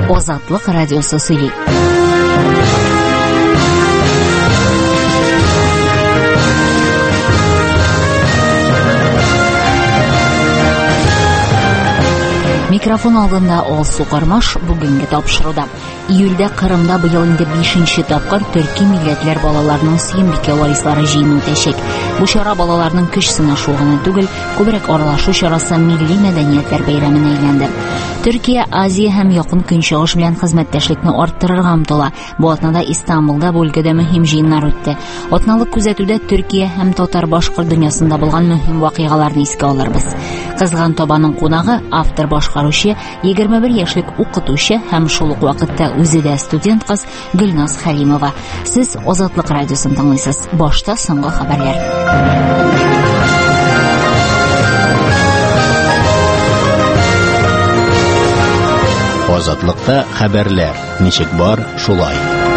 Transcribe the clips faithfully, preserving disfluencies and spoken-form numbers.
Азатлык радиосы сөйли. Микрофон алдында Алсу Кармаш бүгенге тапшыруда. Июльдә Кырымда быел инде бишенче тапкыр төрки милләтләр балаларының сөембикә варислары җыены үтәчәк. Бу чара балаларның көч сынашу гына түгел, күбрәк аралашу чарасы милли мәдәниятләр бәйрәменә әйләнде. Төркия Азия һәм Якын Көнчыгыш белән хезмәттәшлекне арттырырга омтыла. Бу атнада Истанбулда бу өлкәдә мөһим җыеннар үтте. Атналык күзәтүдә Төркия һәм татар-башкорт дөньясында булган мөһим вакыйгаларны искә алырбыз. Кызган табаның кунагы автор башкаручы, егерме бер яшьлек укытучы һәм шул ук вакытта үзе дә студент кыз Гөлназ Хәлимова. Сез Азатлык радиосын тыңлыйсыз. Башта соңгы хәбәрләр. Азатлыкта хәбәрләр. Ничек бар, шулай.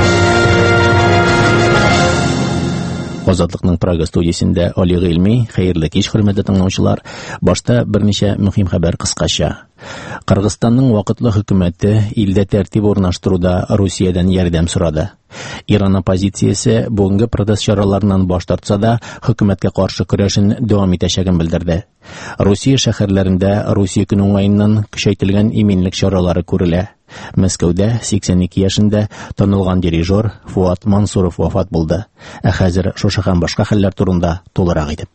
Азатлыкның Прага студиясендә Али Гыйльми, хәерле кич, хөрмәтле тыңлаучылар. Башта берничә мөһим хәбәр кыскача. Кыргызстанның вакытлы хөкүмәте илдә тәртип урнаштыруда Русиядән ярдәм сорады. Иран оппозициясе бүгенге протест чараларыннан баш тартса да, хөкүмәткә каршы көрәшен дәвам итәчәген белдерде. Русия шәһәрләрендә Русия көн уңаеннан көчәйтелгән иминлек чаралары күрелә. Мәскәүдә сиксән ике яшендә танылган дирижер Фуат Мансуров вафат булды. Ә хәзер шушы һәм башка хәлләр турында тулырак итеп.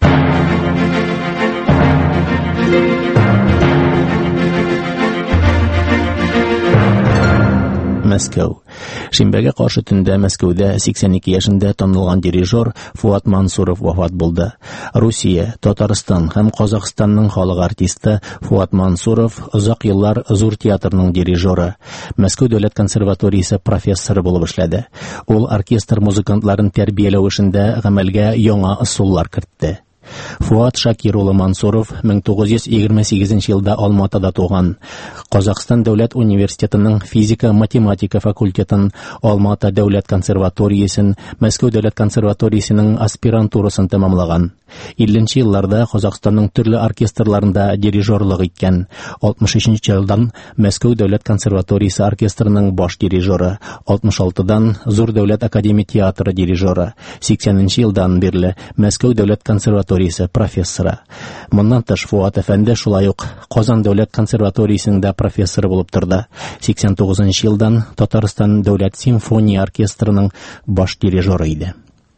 Мәскәү. Шимбәгә каршы төндә Мәскәүдә сиксән ике яшендә танылган дирижер Фуат Мансуров вафат булды. Русия, Татарстан һәм Казакъстанның халык артисты Фуат Мансуров озак еллар Зур театрның дирижеры, Мәскәү дәүләт консерваториясе профессоры булып эшләде. Ул оркестр музыкантларын тәрбияләү эшендә гамәлгә яңа ысуллар кертте. Фуат Шакир улы Мансуров мең тугыз йөз егерме сигезенче елда Алматыда туган. Казакъстан дәүләт университетының физика-математика факультетын, Алматы дәүләт консерваториясен, Мәскәү дәүләт консерваториясенең аспирантурасын тәмамлаган. илленче елларда Казакъстанның төрле оркестрларында дирижерлык иткән. алтмыш өченче елдан Мәскәү дәүләт консерваториясе оркестрының баш дирижеры, алтмыш алтыдан Зур дәүләт академия театры дирижеры, сиксәненче елдан бирле Мәскәү дәүләт консерваториясе профессоры. Моннан тыш Фуат әфәнде шулай ук Казан дәүләт консерваториясендә профессор булып торды. сиксән тугызынчы елдан Татарстан дәүләт симфония оркестрының баш дирижеры иде.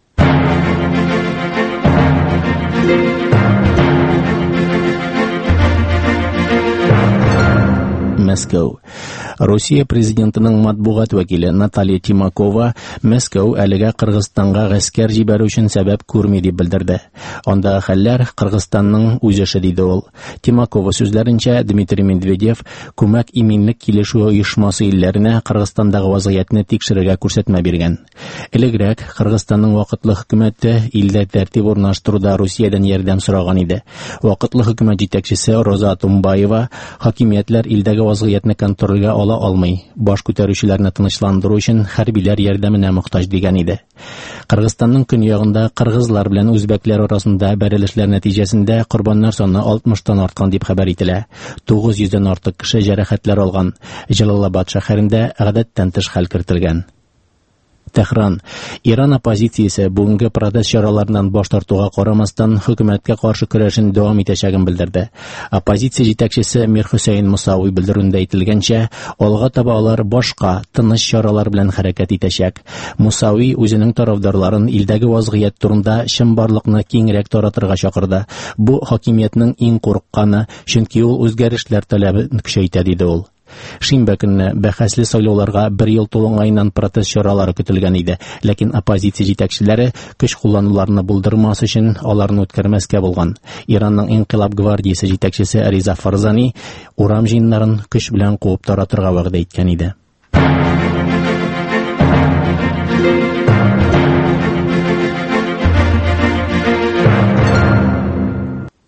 Мәскәү. Русия президентының матбугат вәкиле Наталья Тимакова Мәскәү әлегә Кыргызстанга гаскәр җибәрү өчен сәбәп күрми дип белдерде. Анда хәлләр Кыргызстанның үз эше диде ул. Тимакова сүзләренчә, Дмитрий Медведев күмәк иминлек килешү оешмасы илләренә Кыргызстандагы вазгыятьне тикшерергә күрсәтмә биргән. Элегрәк Кыргызстанның вакытлы хөкүмәте илдә тәртип урнаштыруда Русиядән ярдәм сораган иде. Вакытлы хөкүмәт җитәкчесе Роза Тумбаева хакимиятләр илдәге вазгыятьне контрольгә ала алмый, баш күтәрүчеләрне тынычландыру өчен хәрбиләр ярдәменә мохтаҗ дигән иде. Кыргызстанның көньягында кыргызлар белән үзбәкләр арасында бәрелешләр нәтиҗәсендә корбаннар саны алтмыштан арткан дип хәбәр ителә. тугыз йөздән артык кеше җәрәхәтләр алган. Җалалабад шәһәрендә гадәттән тыш хәл кертелгән. Тәһран. Иран оппозициясе бүгенге протест чараларыннан баш тартуга карамастан хөкүмәткә каршы көрәшен дәвам итәчәген белдерде. Оппозиция җитәкчесе Мир Хусейн Мусауи белдерүендә әйтелгәнчә, алга таба алар башка тыныч чаралар белән хәрәкәт итәчәк. Мусауи үзенең тарафдарларын илдәге вазгыять турында чынбарлыкны киңрәк таратырга чакырды. Бу хакимиятның иң курыкканы, чөнки ул үзгәрешләр таләбен көчәйтә диде ул. Шимбә көнне бәхәсле сайлауларга бер ел тулгайнан протест чаралары көтелгән иде, ләкин оппозиция җитәкчеләре көч куллануларны булдырмас өчен аларны үткәрмәскә булган. Иранның инкыйлаб гвардиясе җитәкчесе Риза Фарзани урам җыеннарын көч белән куып таратырга вәгъдә иткән иде.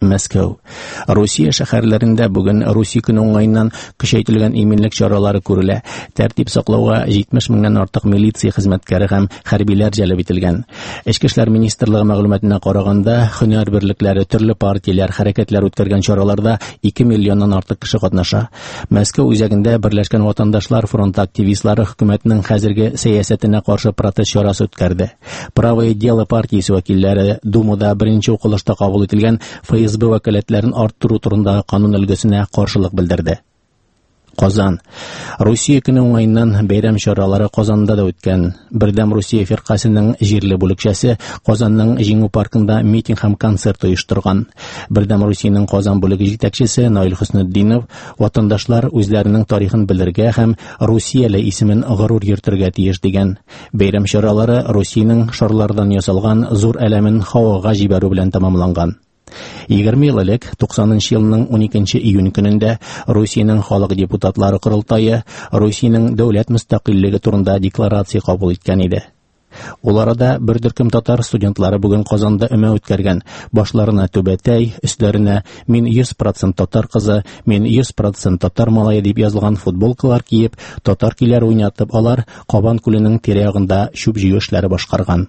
Мәскәү. Русия шәһәрләрендә бүген Русия көне уңаеннан көчәйтелгән иминлек чаралары күрелә. Тәртип саклауга җитмеш меңнән артык милиция хезмәткәре һәм хәрбиләр җәлеп ителгән. Эчке эшләр министрлыгы мәгълүматына караганда, һөнәр берлекләре, төрле партияләр, хәрәкәтләр үткәргән чараларда ике миллионнан артык кеше катнаша. Мәскәү үзәгендә Берләшкән Ватандашлар фронты активистлары хөкүмәтнең хәзерге сәясәтенә каршы протест чарасы үткәрде. Правое дело партиясе вәкилләре Думада беренче укылышта кабул ителгән ФСБ вәкаләтләрен арттыру турындагы канун өлгесенә каршылык белдерде. Казан. Русия көне уңаеннан бәйрәм чаралары Казанда да үткән. Бердәм Русия фиркасының җирле бүлекчәсе Казанның Җиңү паркында митинг һәм концерт оештырган. Бердәм Русиянең Казан бүлеге җитәкчесе Наил Хөснетдинов ватандашлар үзләренең тарихын белергә һәм Русияле исемен горур йөртергә тиеш дигән. Бәйрәм чаралары Русиянең шарлардан ясалган зур әләмен һавага җибәрү белән тәмамланган. егерме ел элек, туксанынчы елның уникенче июнь көнендә Русиянең халык депутатлары корылтайы Русиянең дәүләт мөстәкыйльлеге турында декларация кабул иткән иде. Ул арада бер төркем татар студентлары бүген Казанда өмә үткәргән. Башларына түбәтәй, өсләренә «Мин йөз процент татар кызы, мин йөз процент татар малае» дип язылган футболкалар киеп, татар көйләре уйнатып, алар Кабан күленең тирә-ягында чүп җыю эшләре башкарган.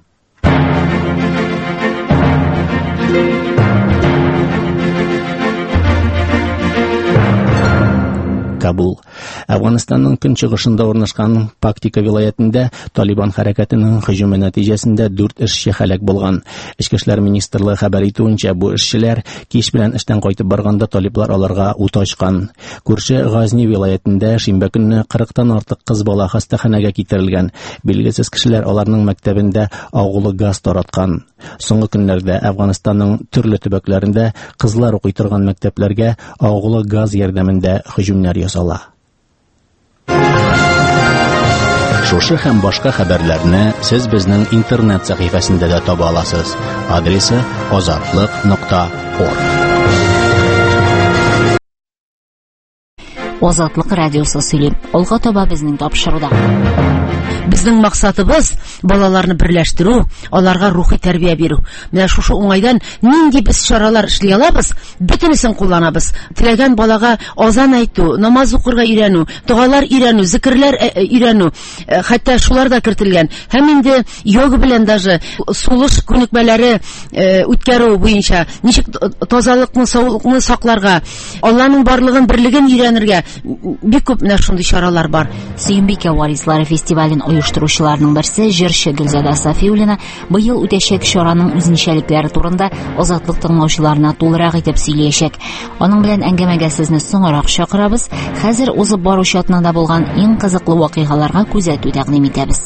Кабул. Әфганстанның көнчыгышында урнашкан Пактика вилаятында Талибан хәрәкәтенең һөҗүме нәтиҗәсендә дүрт эшче һәлак булган. Эчке эшләр министрлыгы хәбәр итүенчә, бу эшчеләр кич белән эштән кайтып барганда талиблар аларга ут ачкан. Күрше Газни вилаятында шимбә көнне кырыктан артык кыз бала хастаханәгә китерелгән. Билгесез кешеләр аларның мәктәбендә агулы газ тараткан. Соңгы көннәрдә Әфганстанның төрле төбәкләрендә кызлар укый торган мәктәпләргә агулы газ ярдәмендә һөҗүмнәр ясала. Шушы һәм башка хәбәрләрне сез безнең интернет сәхифәсендә дә таба аласыз. Адресы азатлык нокта орг. Азатлык радиосы сөйли. Алга таба безнең тапшыруда. Безнең максатыбыз балаларны берләштерү, аларга рухи тәрбия бирү. Менә шушы уңайдан нинди без чаралар эшли алабыз, бөтенесен кулланабыз. Теләгән балага азан әйтү, намаз укырга өйрәнү, дугалар өйрәнү, зикрләр өйрәнү, хәтта шулар да кертелгән. Һәм инде йога белән даже сулыш күнекмәләре үткәрү буенча ничек тазалыкны, саулыкны сакларга, Алланың барлыгын, берлеген өйрәнергә бик күп менә шундый чаралар бар. Сөембикә варислары фестивален оештыручыларның берсе җырчы Гөлзадә Сафиуллина быел үтәчәк чараның үзенчәлекләре турында Азатлык тыңлаучыларына тулырак итеп сөйләячәк. Аның белән әңгәмәгә сезне соңрак чакырабыз. Хәзер узып баручы атнада булган иң кызыклы вакыйгаларга күзәтү тәкъдим итәбез.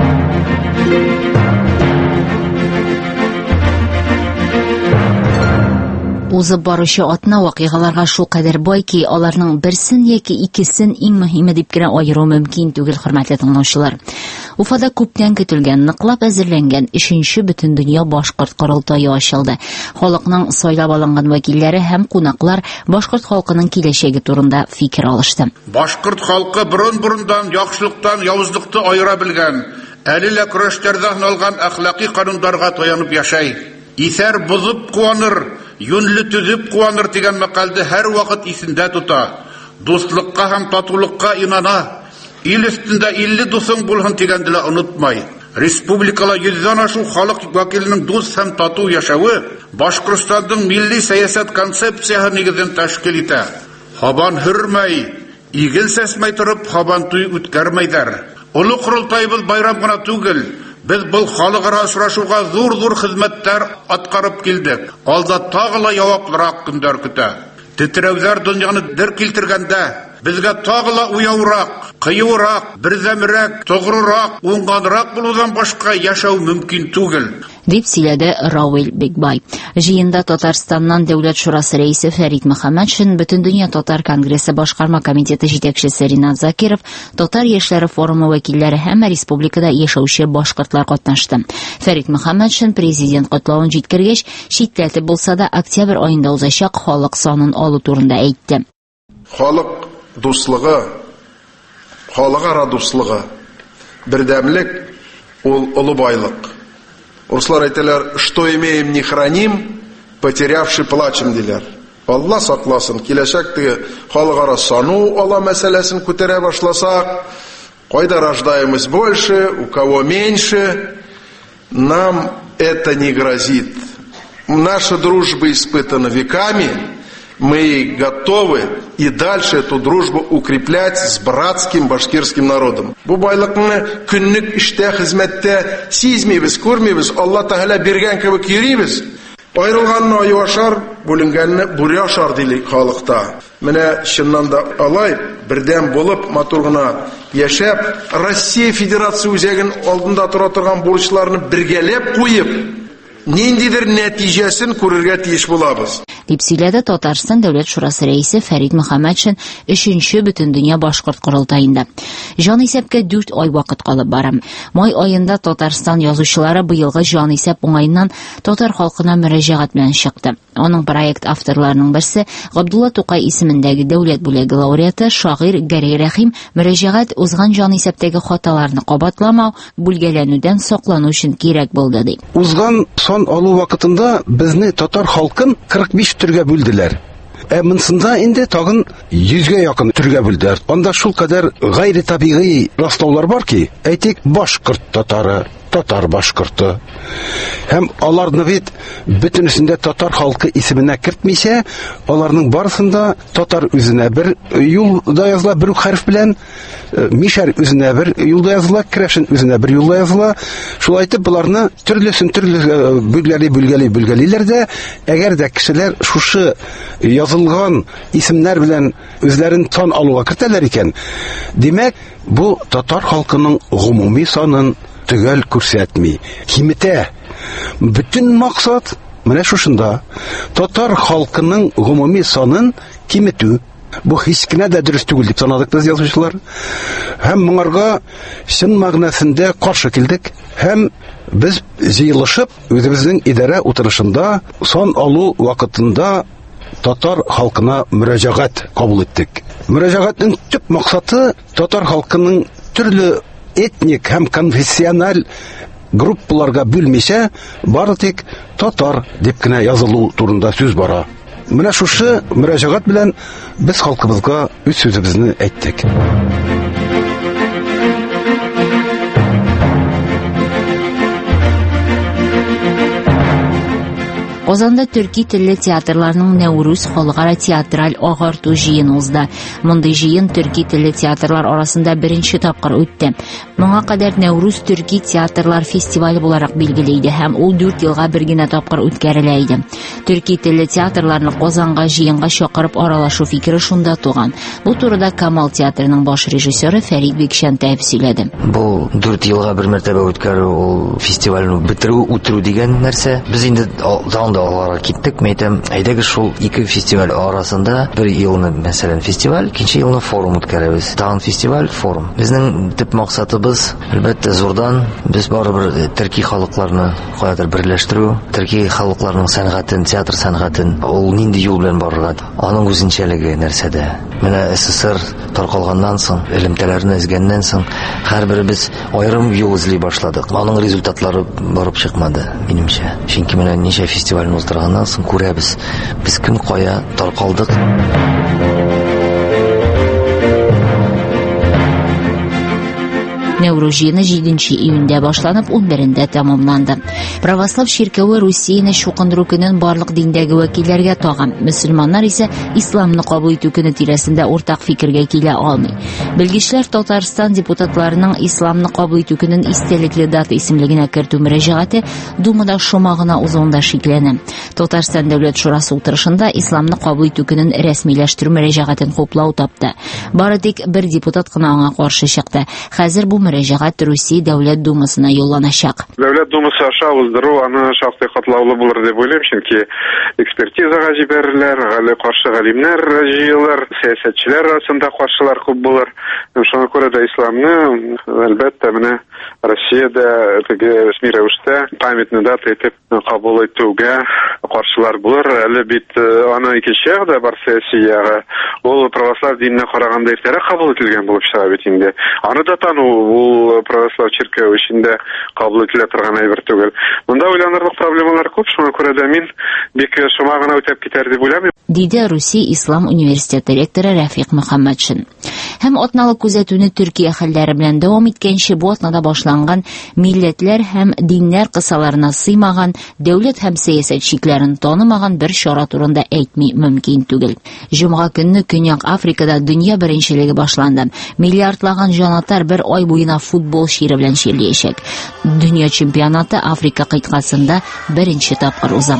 Узып баручы атна вакыйгаларга шул кадәр бай ки, аларның берсен яки икесен иң мөһиме дип кенә аеру мөмкин түгел, хөрмәтле тыңлаучылар. Уфада күптән көтелгән, ныклап әзерләнгән өченче Бөтендөнья башкорт корылтае ачылды. Халыкның сайлап алынган вәкилләре һәм кунаклар башкорт халкының киләчәге турында фикер алышты. Башкорт халкы борын-борындан яхшылыктан явызлыкты аера белгән, әле көрәшләрдә алган әхлакый кануннарга таянып яшай. Исәр бузып куаныр, юнлы түзеп куаныр дигән мәкалде һәр вакыт исендә тота. Дуслыкка һәм татулыкка инана. Ил өстендә илле дусың булһын дигәнде лә онытмай. Республикала йөздән ашу халык вәкиленең дус һәм тату яшәве Башкортстанның милли сәясәт концепциясы нигезен тәшкил итә. Хабан хөрмәй, игел сәсмәй торып хабан туй үткәрмәйдер. Улы корылтайыбыз байрам гына түгел. Без бұл халыкара очрашуга зур-зур хезмәттәр аткарып килдек. Алда тагы ла яwaplырак көндәр көтә. Тетрәүләр дөньяны дер килтергәндә безгә тагы ла уяурак, кыюрак, берзәмрәк, тогрырак, уңганрак булудан башка яшәү мөмкин түгел. Дип сөйләде Рауил Бекбай. Җыенда Татарстаннан Дәүләт шурасы рәисе Фәрит Мөхәммәтшин, Бөтендөнья татар конгрессы башкарма комитеты җитәкчесе Ринат Закиров, Татар яшьләре форумы вәкилләре һәм республикада яшәүче башкортлар катнашты. Фәрит Мөхәммәтшин президент котлавын җиткергәч, читтәтеп булса да октябрь аенда узачак халык санын алу турында әйтте. Халык дуслыгы, халыкара дуслыгы, бердәмлек ул улы байлык. Руслар әйтәләр, что имеем, не храним, потерявший плачем диләр. Алла сакласын, киләчәктәге халыкара сану ала мәсьәләсен күтәрә башласак, кайда рождаемость больше, у кого меньше, нам это не грозит. Наша дружба испытана веками, мы готовы и дальше эту дружбу укреплять с братским башкирским народом. Бу байлыкны көнлек эштә, хезмәттә сизмибез, күрмибез, Алла Тәгалә биргән кебек йөрибез. Айрылганны аю ашар, бүленгәнне бүре ашар дилек халыкта. Менә чыннан да алай, бердәм булып, матур гына яшәп, Россия Федерация үзәген алдында тора торган бурычларны бергәләп куеп, ниндидер нәтиҗәсен күрергә тиеш булабыз. Дип сөйләде Татарстан Дәүләт Шурасы рәисе Фәрит Мөхәммәтшин өченче Бөтендөнья башкорт корылтаенда. Җан исәпкә дүрт ай вакыт калып бара. Май аенда Татарстан язучылары быелгы җан исәп уңаеннан татар халкына мөрәҗәгать белән чыкты. Аның проект авторларының берсе Габдулла Тукай исемендәге дәүләт бүләге лауреаты шагыйрь Гәрәй Рәхим мөрәҗәгать узган җан исәптәге хаталарны кабатламау, бүлгәләнүдән саклану өчен кирәк булды ди. Узган сан алу вакытында безне татар халкын кырык биш төргә бүлделәр. Ә монсында инде тагын йөзгә якын төргә бүлделәр. Анда шул кадәр гайри табигый раслаулар бар ки, әйтик, башкорт татары, татар башкорты. Һәм аларны бит бөтенесендә татар халкы исеменә кертмичә, аларның барысында татар үзенә бер юлда языла, бер хәреф белән, мишәр үзенә бер юлда языла, крәшен үзенә бер юлда языла. Шулай итеп, буларны төрлесен төрле бүлгәли бүлгәли бүлгәлиләр дә, әгәр дә кешеләр шушы язылган исемнәр белән үзләрен сан алуга кертәләр икән, димәк, бу татар халкының гомуми санын төгәл күрсәтми, киметә. Бүтән максат менә шушында. Татар халкының гомуми санын киметү. Бу һич кенә дә дөрес түгел дип санадык без язучылар. Һәм моңарга чын мәгънәсендә каршы килдек. Һәм без җыелышып, үзебезнең идарә утырышында сан алу вакытында татар халкына мөрәҗәгать кабул иттек. Мөрәҗәгатьнең төп максаты татар халкының төрле этник һәм конфессиональ группаларга бүлмичә, бары тик татар дип кенә язылу турында сүз бара. Менә шушы мөрәҗәгать белән без халкыбызга үз сүзебезне әйттек. Казанда төрки телле театрларның Нәүрүз халыкара театраль агарту җыены узды. Мондый җыен төрки телле театрлар арасында беренче тапкыр үтте. Моңа кадәр Нәүрүз төрки театрлар фестивале буларак билгеле иде һәм ул дүрт елга бер генә тапкыр үткәрелә иде. Төрки телле театрларны Казанга җыенга чакырып аралашу фикере шунда туган. Бу турыда Камал театрының баш режиссеры Фәрит Бикшәнтәев сөйләде. Бу дүрт елга бер мәртәбә үткәрү, ул фестивальне бетерү, үтерү дигән нәрсә. Без инде аларга киттек, мәйтәм, әйдәгез шул ике фестиваль арасында бер елны, мәсәлән, фестиваль, икенче елны форум үткәрәбез. Тагын фестиваль, форум. Безнең төп максатыбыз, әлбәттә, зурдан без барыбер төрки халыкларны каядыр берләштерү, төрки халыкларның сәнгатен, театр сәнгатен, ул нинди юл белән барырга, аның үзенчәлеге нәрсәдә. Менә СССР таркалганнан соң, элемтәләрне эзгәннән соң, һәрберебез аерым юл эзли башладык. Аның результатлары барып чыкмады, минемчә. Чөнки менә ничә фестиваль уздырганнан соң күрәбез, без кем кая таркалдык. Нәүрүз җыены җиденче июньдә башланып, ун берендә тәмамланды. Православ ширкәве Русияне чукындыру көнен барлык диндәге вәкилләргә тагын, мөселманнар исә исламны кабул итү көне тирәсендә уртак фикергә килә алмый. Белгечләр Татарстан депутатларының исламны кабул итү көнен истәлекле дата исемлегенә кертү мөрәҗәгате Думада шома гына узуында шикләнә. Татарстан Дәүләт Шурасы утырышында исламны кабул итү көнен рәсмиләштерү мөрәҗәгатен хуплау тапты. Бары тик бер депутат кына аңа каршы чыкты. Хәзер бу мөрәҗәгать Русия Дәүләт Думасына юлланачак. Дәүләт Думасы аша уздыру аны шактый катлаулы булыр дип уйлыйм, чөнки экспертизага җибәреләр, гале каршы галимнәр җыелыр, сәясәтчеләр арасында каршылар күп булыр. Шуңа күрә дә исламны, әлбәттә, менә Россиядә теге рәсми рәвештә памятный дата итеп кабул итүгә каршылар булыр. Әле бит аны икенче ягда бар сәяси ягы, ул православ диненә караганда иртәрәк кабул ителгән булып чыга бит инде. Аны да тану ул православ чиркәү эчендә кабул ителә торган әйбер түгел. Монда уйланырлык проблемалар күп, шуңа күрә дә мин бик шома гына үтәп китәр дип уйлыйм. Диде Русия Ислам университеты ректоры Рафик Мөхәммәтшин. Һәм атналык күзәтүне Төркия хәлләре белән дәвам иткәнче бу атнада башланган милләтләр һәм диннәр кысаларына сыймаган, дәүләт һәм сәясәт шикләрен танымаган бер чара турында әйтми мөмкин түгел. Җомга көнне Көньяк Африкада дөнья беренчелеге башланды. Миллиардлаган җанатар бер ай буена футбол шире белән чирләячәк. Дөнья чемпионаты Африка кыйтгасында беренче тапкыр уза.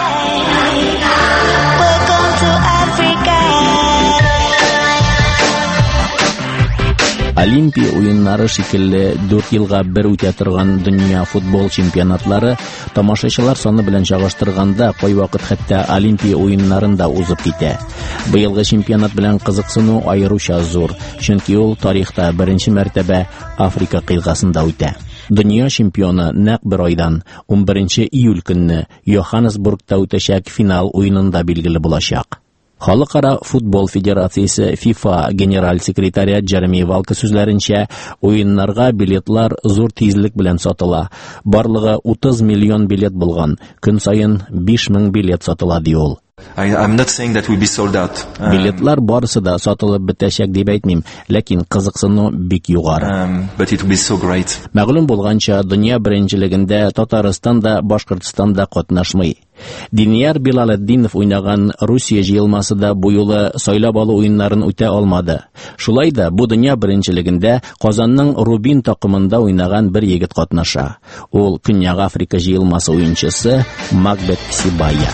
Олимпия уеннары шикелле дүрт елга бер үтә торган дөнья футбол чемпионатлары тамашачылар саны белән чагыштырганда кайвакыт хәтта Олимпия уеннарында узып китә. Быелгы чемпионат белән кызыксыну аеруча зур, чөнки ул тарихта беренче мәртәбә Африка кыйтгасында үтә. Дөнья чемпионы нәкъ бер айдан ун беренче июль көнне Йоханнесбургта үтәчәк финал уенында билгеле булачак. Халыкара футбол федерациясе FIFA генераль секретаре Джереми Валка сүзләренчә, уеннарга билетлар зур тизлек белән сатыла. Барлыгы утыз миллион билет булган. Көн саен биш мең билет сатыла ди ул. I'm not saying that will be sold out. Um, Билетлар барысы да сатылып бетәчәк дип әйтмим, ләкин кызыксыну бик югары. Um, but it will be so great. Мәгълүм булганча, дөнья беренчелегендә Татарстан да, Башкортстан да катнашмый. Динияр Билалетдинов уйнаган Русия җыелмасы да бу юлы сайлап алу уеннарын үтә алмады. Шулай да бу дөнья беренчелегендә Казанның Рубин такымында уйнаган бер егет катнаша. Ул Көньяк Африка җыелмасы уенчысы Макбет Сибая.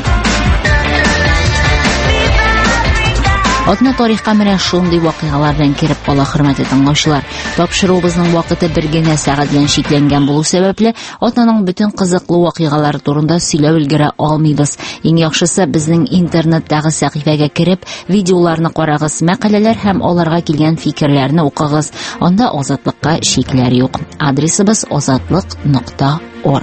Атна тарихка менә шундый вакыйгалар белән киреп кала, хөрмәтле тыңлаучылар. Тапшыруыбызның вакыты бер генә сәгать белән шикләнгән булу сәбәпле, атнаның бөтен кызыклы вакыйгалары турында сөйләп өлгерә алмыйбыз. Иң яхшысы безнең интернеттагы сәхифәгә киреп, видеоларны карагыз, мәкаләләр һәм аларга килгән фикерләрне укыгыз. Анда азатлыкка шикләр юк. Адресыбыз азатлык нокта орг.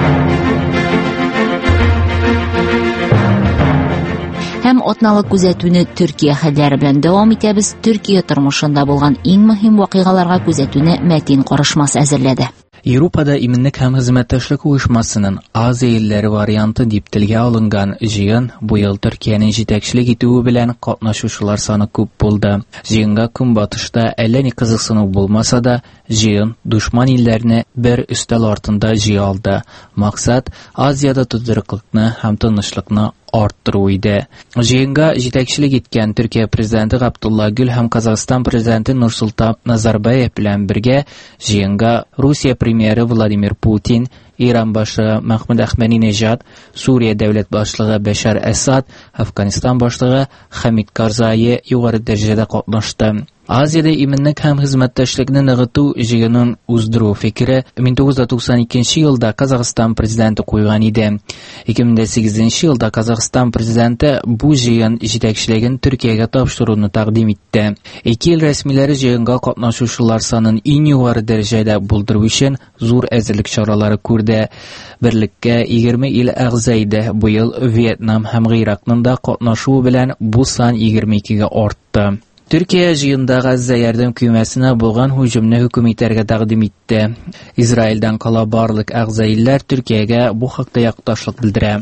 Һәм атналык күзәтүне Төркия хәлләре белән дәвам итәбез. Төркия тормышында булган иң мөһим вакыйгаларга күзәтүне Мәтин Карышмас әзерләде. Европада именлек һәм хезмәттәшлек оешмасының Азия илләре варианты дип телгә алынган җыен бу ел Төркиянең җитәкчелек итүе белән катнашучылар саны күп булды. Җыенга көнбатышта әллә ни кызыксыну булмаса да, җыен душман илләрне бер өстәл артында җыя алды. Максат Азияда тотрыклыкны һәм тынычлыкны арттыру иде. Җыенга җитәкчелек иткән Төркия президенты Габдулла Гүл һәм Казакстан президенты Нурсултан Назарбаев белән бергә җыенга Русия премьеры Владимир Путин, Иран башлыгы Мәхмүд Әхмәдинеҗад, Сурия дәүләт башлыгы Башар Асад, Әфганстан башлыгы Хамид Карзаи югары дәрәҗәдә катнашты. Азияда именлек һәм хезмәттәшлекне ныгыту җыенын уздыру фикере мең тугыз йөз туксан икенче елда Казакстан президенты куйган иде. ике мең сигезенче елда Казакстан президенты бу җыен җитәкчелеген Төркиягә тапшыруны тәкъдим итте. Ике ел рәсмиләре җыенга катнашучылар санын иң югары дәрәҗәдә булдыру өчен зур әзерлек чаралары күрде. Берлеккә егерме ил әгъза иде. Бу ел Вьетнам һәм Иракның да катнашуы белән бу сан егерме икегә артты. Төркия җыенда Газа ярдәм көймәсенә булган һөҗүмне хөкем итәргә тәкъдим итте. Израильдән кала барлык әгъза илләр Төркиягә бу хакта якташлык белдерә.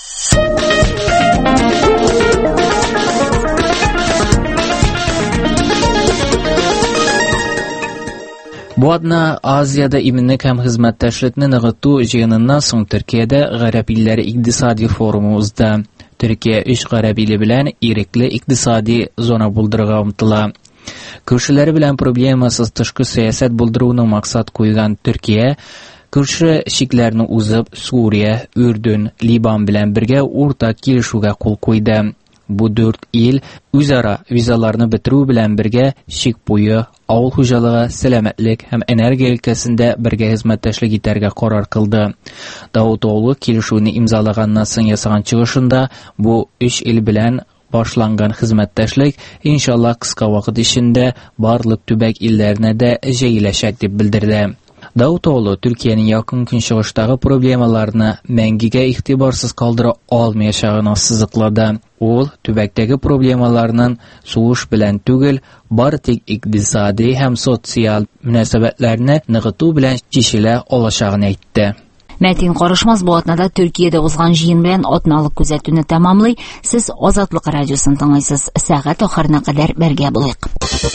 Бу атна Азияда именлек һәм хезмәттәшлекне ныгыту җыеныннан соң Төркиядә Гарәп илләре икътисади форумы узды. Төркия өч гарәп иле белән ирекле икътисади зона булдырырга омтыла. Күршеләре белән проблемасыз тышкы сәясәт булдыруны максат куйган Төркия күрше шикләрне узып Сурия, Үрдүн, Либан белән бергә уртак килешүгә кул куйды. Бу дүрт ил үзара визаларны бетерү белән бергә шик буе, авыл хуҗалыгы, сәламәтлек һәм энергия өлкәсендә бергә хезмәттәшлек итәргә карар кылды. Даутоглу килешүне имзалаганнан соң ясаган чыгышында бу өч ил белән башланган хезмәттәшлек иншалла кыска вакыт эчендә барлык төбәк илләренә дә җәеләчәк дип белдерде. Даутоğlu Türkiye'nin yakın künşiğiştagi problemalaryny mängige ihtibarsız kaldıra almaýaşagyny sızıkladı. Ol tübäkdäki problemalarynın suwuş bilen tügel, bar tek iktisadi hem sosial münasebetlerini nıgıtu bilen çişile olaşagyny aýtdy. Мәтин Карышмас бу атнада Төркиядә узган җыен белән атналык күзәтүне тәмамлый. Сез Азатлык радиосын тыңлыйсыз. Сәгать ахырына кадәр бергә булыйк.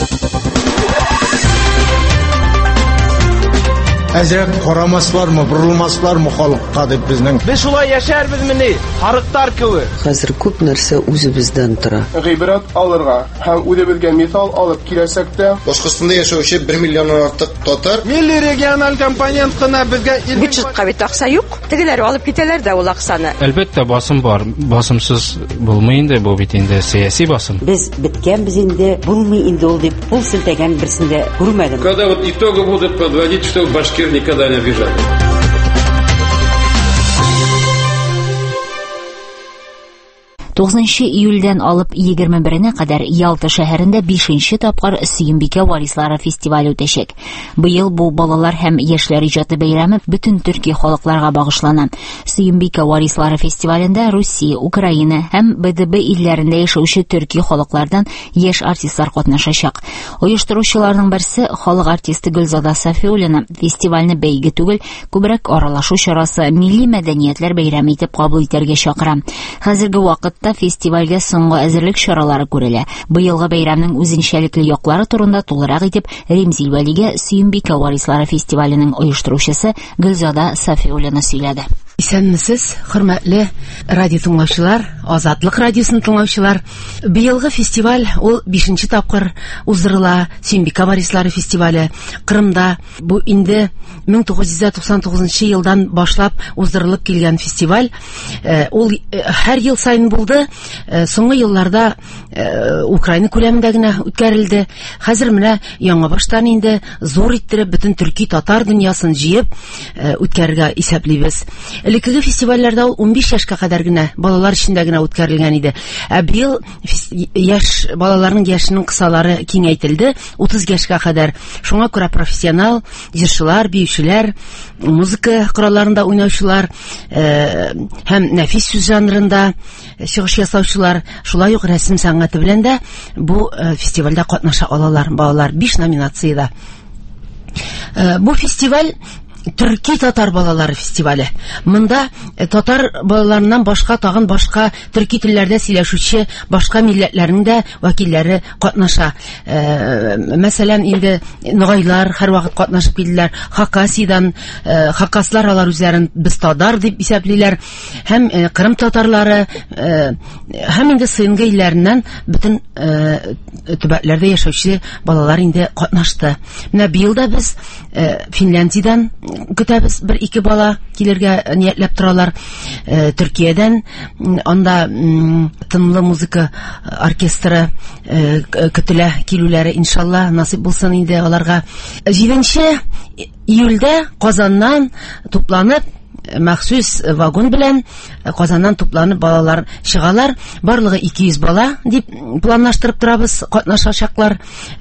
Әзрәк карамаслармы, бурылмаслармы халыкка дип безнең. Без шулай яшәрбезмени? Харыктар кебек. Хәзер күп нәрсә үзебездән тора. Гыйбрат алырга һәм үзебезгә мисал алып киләсәк тә, Башкортстанда яшәүче bir миллионнан артык татар. Милли региональ компонент кына безгә бюджетка бит акча юк. Тегеләр алып китәләр дә ул акчаны. Әлбәттә басым бар. Басымсыз булмый инде бу бит инде сәяси басым. Без биткәнбез инде, булмый инде ул дип пул селтәгән берсендә күрмәдем. Когда вот итоги будут подводить, что башкир никогда не обижали. тугызынчы июльдән алып егерме беренә кадәр Ялта шәһәрендә бишенче тапкыр Сөембикә варислары фестивале үтәчәк. Быел бу балалар һәм яшьләр иҗаты бәйрәме бөтен Төркия халыкларга багышлана. Сөембикә варислары фестивалендә Русия, Украина һәм БДБ илләрендә яшәүче төрки халыклардан яшь артистлар катнашачак. Оештыручыларның берсе халык артисты Гөлзада Сафиуллина фестивальне бәйге түгел, күбрәк аралашу чарасы, милли мәдәниятләр бәйрәме итеп кабул итәргә чакыра. Хәзерге вакыт фестивальгә соңгы әзерлек чаралары күрелә. Быелгы бәйрәмнең үзенчәлекле яклары турында тулырак итеп Ремзил Вәлигә Сөембикә варислары фестиваленең оештыручысы Гөлзада Сафиуллина сөйләде. Исәнмесез, хөрмәтле радио тыңлаучылар, Азатлык радиосын тыңлаучылар. Быелгы фестиваль ул бишенче тапкыр уздырыла. Сөембикә варислары фестивале Кырымда. Бу инде мең тугыз йөз туксан тугызынчы елдан башлап уздырылып килгән фестиваль. Ул һәр ел сайын булды. Соңгы елларда Украина күләмендә генә үткәрелде. Хәзер менә яңа баштан инде зур иттереп бөтен төрки татар дөньясын җыеп үткәрергә исәплибез. Элеккеге фестивальләрдә ул унбиш яшькә кадәр генә балалар өчендә генә үткәрелгән иде. Ә быел яшь балаларның яшенең кысалары киңәйтелде, утыз яшькә кадәр. Шуңа күрә профессионал җырчылар, биючеләр, музыка коралларында уйнаучылар һәм нәфис сүз жанрында чыгыш ясаучылар, шулай ук рәсем сәнгате белән дә бу фестивальдә катнаша алалар, балалар биш номинациядә. Бу фестиваль Төрки татар балалары фестивале. Монда татар балаларыннан башка тагын башка төрки телләрдә сөйләшүче башка милләтләрнең дә вәкилләре катнаша. Мәсәлән, инде ногайлар һәрвакыт катнашып килделәр. Хакасидан хакаслар алар үзләрен без тадар дип исәплиләр. Һәм Кырым татарлары һәм инде сыйнгы илләреннән бөтен төбәкләрдә яшәүче балалар инде катнашты. Менә быел да без Финляндиядән көтәбез, бер-ике бала килергә ниятләп торалар. Төркиядән анда тынлы музыка оркестры көтелә килүләре, иншалла, насип булсын инде аларга. җиденче июльдә Казаннан тупланып, махсус вагон белән Казаннан тупланып балалар чыгалар. Барлыгы ике йөз бала дип планлаштырып торабыз, катнашачаклар.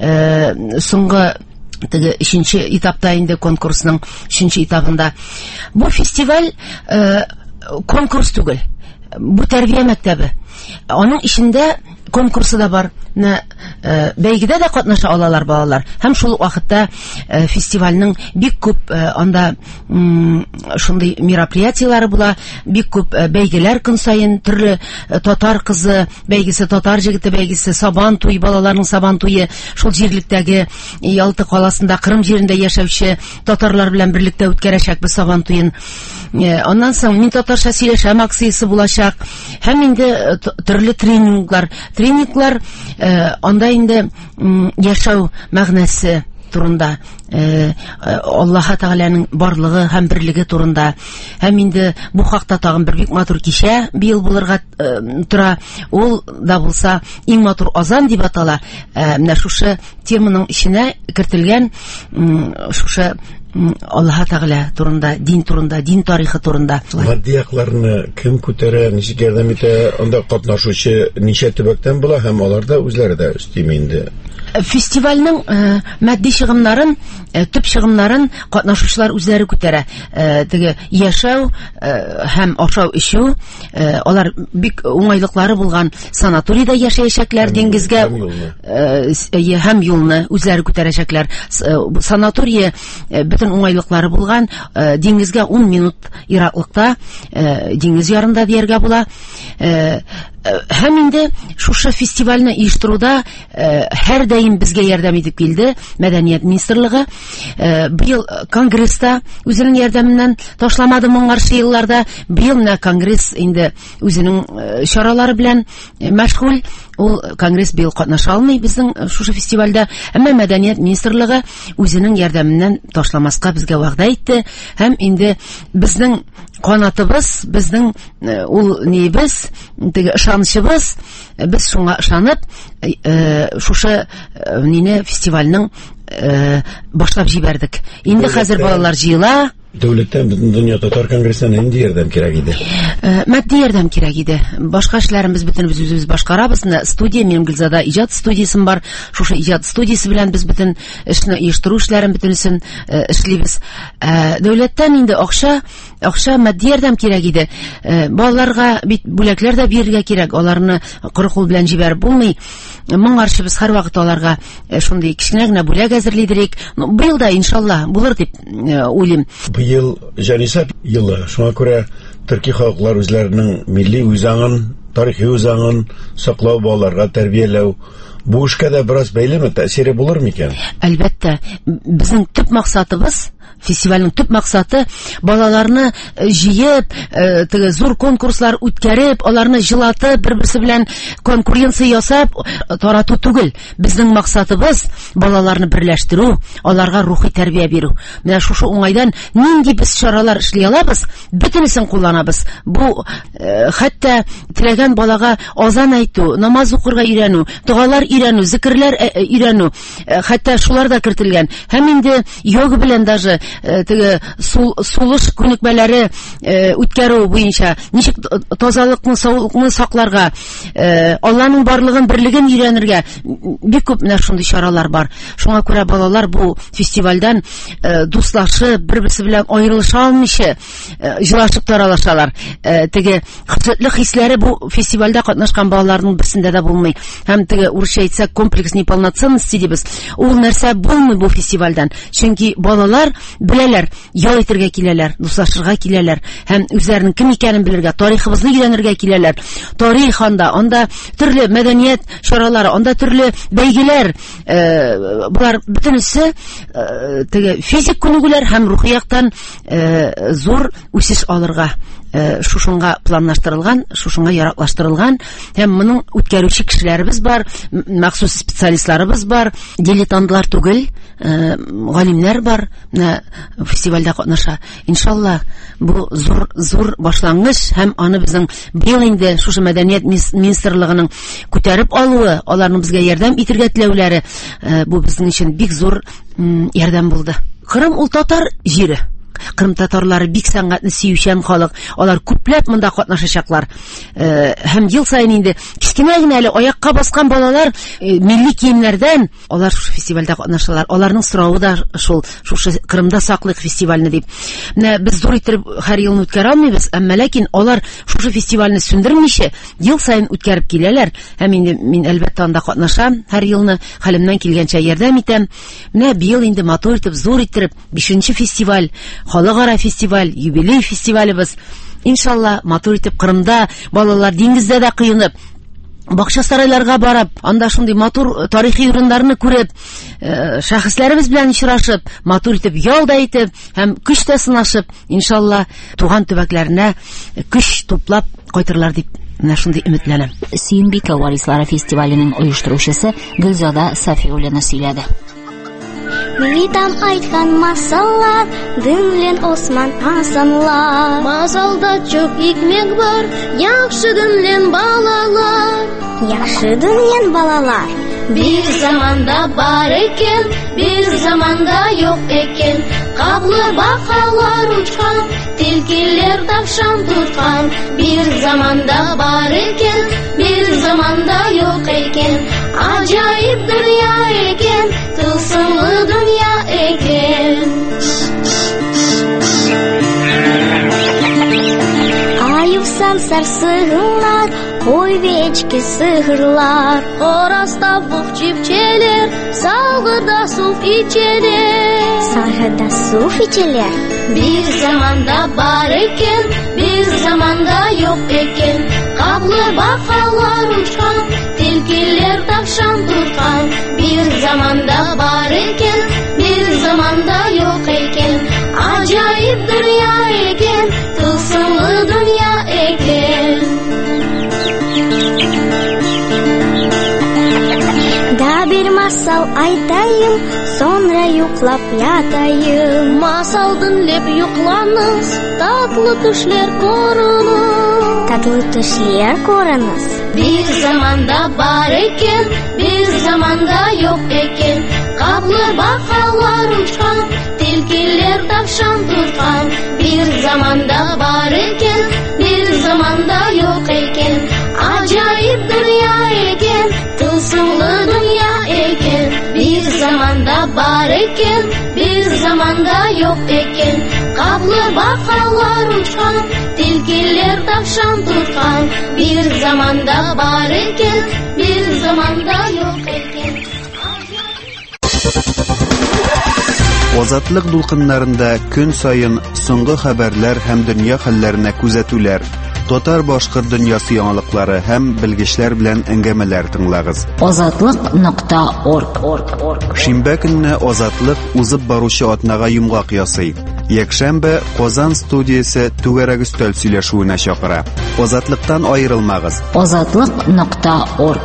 Соңгы теге өченче этапта инде конкурсның өченче этабында. Бу фестиваль конкурс түгел. Бу тәрбия мәктәбе. Аның ишендә конкурсы да бар. Бәйгедә дә катнаша алалар балалар. Һәм шул вакытта фестивальнең бик күп анда шундый мероприятиялары була, бик күп бәйгеләр көн сайын, төрле татар кызы бәйгесе, татар җегете бәйгесе, сабан туй, балаларның сабан туе, шул җирлектәге Ялта каласында, Кырым җирендә яшәүче татарлар белән берлектә үткәрәчәк без сабан туен. Аннан соң мин татарча сөйләшәм акциясе булачак. Һәм инде төрле тренинглар, тренинглар анда инде яшәү мәгънәсе турында, Аллаһ Тәгаләнең барлыгы һәм берлеге турында. Һәм инде бу хакта тагын бер бик матур кичә быел булырга тора. Ул да булса иң матур азан дип атала. Менә шушы теманың иченә кертелгән шушы Аллаһ Тәгалә турында, дин турында, дин тарихы турында. Матди якларны кем күтәрә, ничек ярдәм итә, анда катнашучы ничә төбәктән була һәм алар да үзләре дә өстиме инде? Фестивальнең э, матди чыгымнарын, э, төп чыгымнарын катнашучылар үзләре күтәрә. Э, теге яшәү э, һәм ашау-эчү, э, алар бик уңайлыклары булган санаторийда яшәячәкләр, диңгезгә э, һәм юлны үзләре күтәрәчәкләр. Санатория э, бөтен уңайлыклары булган, э, диңгезгә ун минут ираклыкта, э, диңгез ярында дияргә була. Э, һәм инде шушы фестивальне оештыруда э, һәр даим безгә ярдәм итеп килде Мәдәният министрлыгы. Э, быел конгресста үзенең ярдәменнән ташламады моңарчы елларда. Быел менә конгресс инде үзенең э, чаралары белән э, мәшгуль. Ул конгресс быел катнаша алмый безнең шушы фестивальдә, әмма Мәдәният министрлыгы үзенең ярдәменнән ташламаска безгә вәгъдә итте. Һәм инде безнең канатыбыз, безнең э, ул нибез, теге ышанычыбыз, без шуңа ышанып, э, шушы э, нине фестивальнең э, башлап җибәрдек. Инде хәзер балалар җыела. Дәүләттән бөтен дөнья татар конгрессына нинди ярдәм кирәк иде? Э, матди ярдәм кирәк иде. Башка эшләребез бөтен без үзебез башкарабыз. Студия, минем Гөлзада иҗат студиясым бар. Шушы иҗат студиясе белән без бөтен эшне оештыру эшләрен бөтенесен э, эшлибез. Э, дәүләттән инде акча, акча матди ярдәм кирәк иде. Э, балаларга бит бүләкләр дә бирергә кирәк. Аларны коры кул белән җибәреп булмый. Моңарчы без һәр вакыт аларга э, шундый кичкенә генә бүләк әзерлидерик. Ну, быел да иншалла булыр дип э, уйлыйм. Быел җанисәп елы, шуңа күрә төрки халыклар үзләренең милли үзаңын, тарихи үзаңын саклау, балаларга тәрбияләү, бу эшкә дә бераз бәйлеме, тәэсире булыр микән? Әлбәттә, безнең төп максатыбыз, фестивальнең төп максаты балаларны җыеп, э, теге зур конкурслар үткәреп, аларны җылатып, бер-берсе белән конкуренция ясап тарату түгел. Безнең максатыбыз балаларны берләштерү, аларга рухи тәрбия бирү. Менә шушы уңайдан нинди без чаралар эшли алабыз, бөтенесен кулланабыз. Бу э, хәтта теләгән балага азан әйтү, намаз укырга өйрәнү, дугалар өйрәнү, зикрләр өйрәнү, э, хәтта шулар да кертелгән. Һәм инде йога белән даже теге сул, сулыш күнекмәләре э, үткәрү буенча ничек тазалыкны, саулыкны сакларга, э, Алланың барлыгын, берлеген өйрәнергә бик күп менә шундый чаралар бар. Шуңа күрә балалар бу фестивальдән э, дуслашып, бер-берсе белән аерылыша алмыйча э, җылашып таралашалар. Э, теге хәсрәтлек хисләре бу фестивальдә катнашкан балаларның берсендә дә булмый. Һәм теге урысча әйтсәк, комплекс неполноценности дибез. Ул нәрсә булмый бу фестивальдән. Чөнки балалар беләләр, ял итәргә киләләр, дуслашырга киләләр, һәм үзләренең кем икәнен белергә, тарихыбызны өйрәнергә киләләр. Тарих анда, анда төрле мәдәният чаралары, анда төрле бәйгеләр, э, булар бөтенесе э, теге физик күнегүләр һәм рухи яктан э, зур үсеш алырга шушыңга планлаштырылган, шушыңга яраклаштырылган, һәм моның үткәрүче кешеләребез бар, махсус специалистларыбыз бар, дилетантлар түгел, э, галимнәр бар, менә фестивальдә катнаша. Иншалла, бу зур зур башлангыч, һәм аны безнең быел инде шушы Мәдәният министрлыгының күтәреп алуы, аларның безгә ярдәм итәргә теләүләре, э, бу безнең өчен бик зур ярдәм булды. Кырым ул татар җире. Кырым татарлары бик сәнгатьне сөючән халык. Алар күпләп монда катнашачаклар. Э, һәм ел сайын инде кичкенә генә әле аякка баскан балалар э, милли киемнәрдән алар шушы фестивальдә катнашалар. Аларның соравы да шул, шушы Кырымда саклык фестивальне дип. Менә без зур итеп һәр елны үткәрә алмыйбыз, әмма ләкин алар шушы фестивальне сүндермичә ел сайын үткәреп киләләр. Һәм инде мин әлбәттә анда катнашам, һәр елны хәлемнән килгәнчә ярдәм итәм. Менә быел инде матур итеп, зур итеп бишенче фестиваль, халыкара фестиваль, юбилей фестивалебыз. Иншалла, матур итеп Кырымда балалар диңгездә дә кыйнып, бакча сарайларга барып, анда шундый матур тарихи урыннарны күреп, э, шәхесләребез белән очрашып, матур итеп ял да итеп, һәм көч тә сынашып, иншалла, туган төбәкләренә көч туплап кайтырлар дип менә шундый өметләнәм. Сөембикә варислары фестиваленең оештыручысы Гөлзада Сафиуллина сөйләде. Милитам айткан масаллар, дөнлен Осман Хасанлар. Масалда чөп икмәк бар, яхшы дөнлен балалар. Яхшы дөнлен балалар. Bir zamanda бар екен, bir zamanda юк екен. Каблы бакалар учкан, тилкилер тавшан туткан. Бир заманда бар экен, бир заманда юк экен. Ажайып дөнья экен, тылсымлы дөнья экен. Аюсан сарсыгынлар, кой вечки сыгырлар. Ораста бук чипчелер, салгыда суф ичелер. Салгыда суф ичелер. Бир заманда бар экен, бир заманда юк экен. Каблы бакалар учкан, тилкилер тавшан туткан. Бир заманда бар экен, бир заманда юк экен. Ажайып дөнья экен, тылсымлы дөнья экен. Да бир масал айтайым, sonra юклап ятайым. Масал динлеп юкланыш, татлы төшләр күрүнүш. Татлы төшләр күрүнүш. Бир заманда бар экен, бир заманда юк экен. Каблы бакалар учкан, тилкилер тавшан туткан. Бир заманда бар экен, бир заманда юк экен. Ажайып дөнья экен, тылсымлы дөнья экен. Бир заманда бар экен, бир заманда юк экен. Каблы бакалар учкан, тилкилер тавшан туткан. Бир заманда бар экен, бир заманда юк экен. Азатлык дулкыннарында көн сайын соңгы хәбәрләр һәм дөнья хәлләренә күзәтүләр, татар-башкорт дөньясы яңалыклары һәм белгечләр белән әңгәмәләр тыңлагыз. Азатлык нокта орг. Шимбә көнне Азатлык узып баручы атнага йомгак ясый. Якшәмбе Казан студиясе түгәрәк өстәл сөйләшүенә чакыра. Азатлыктан аерылмагыз. Азатлык нокта орг.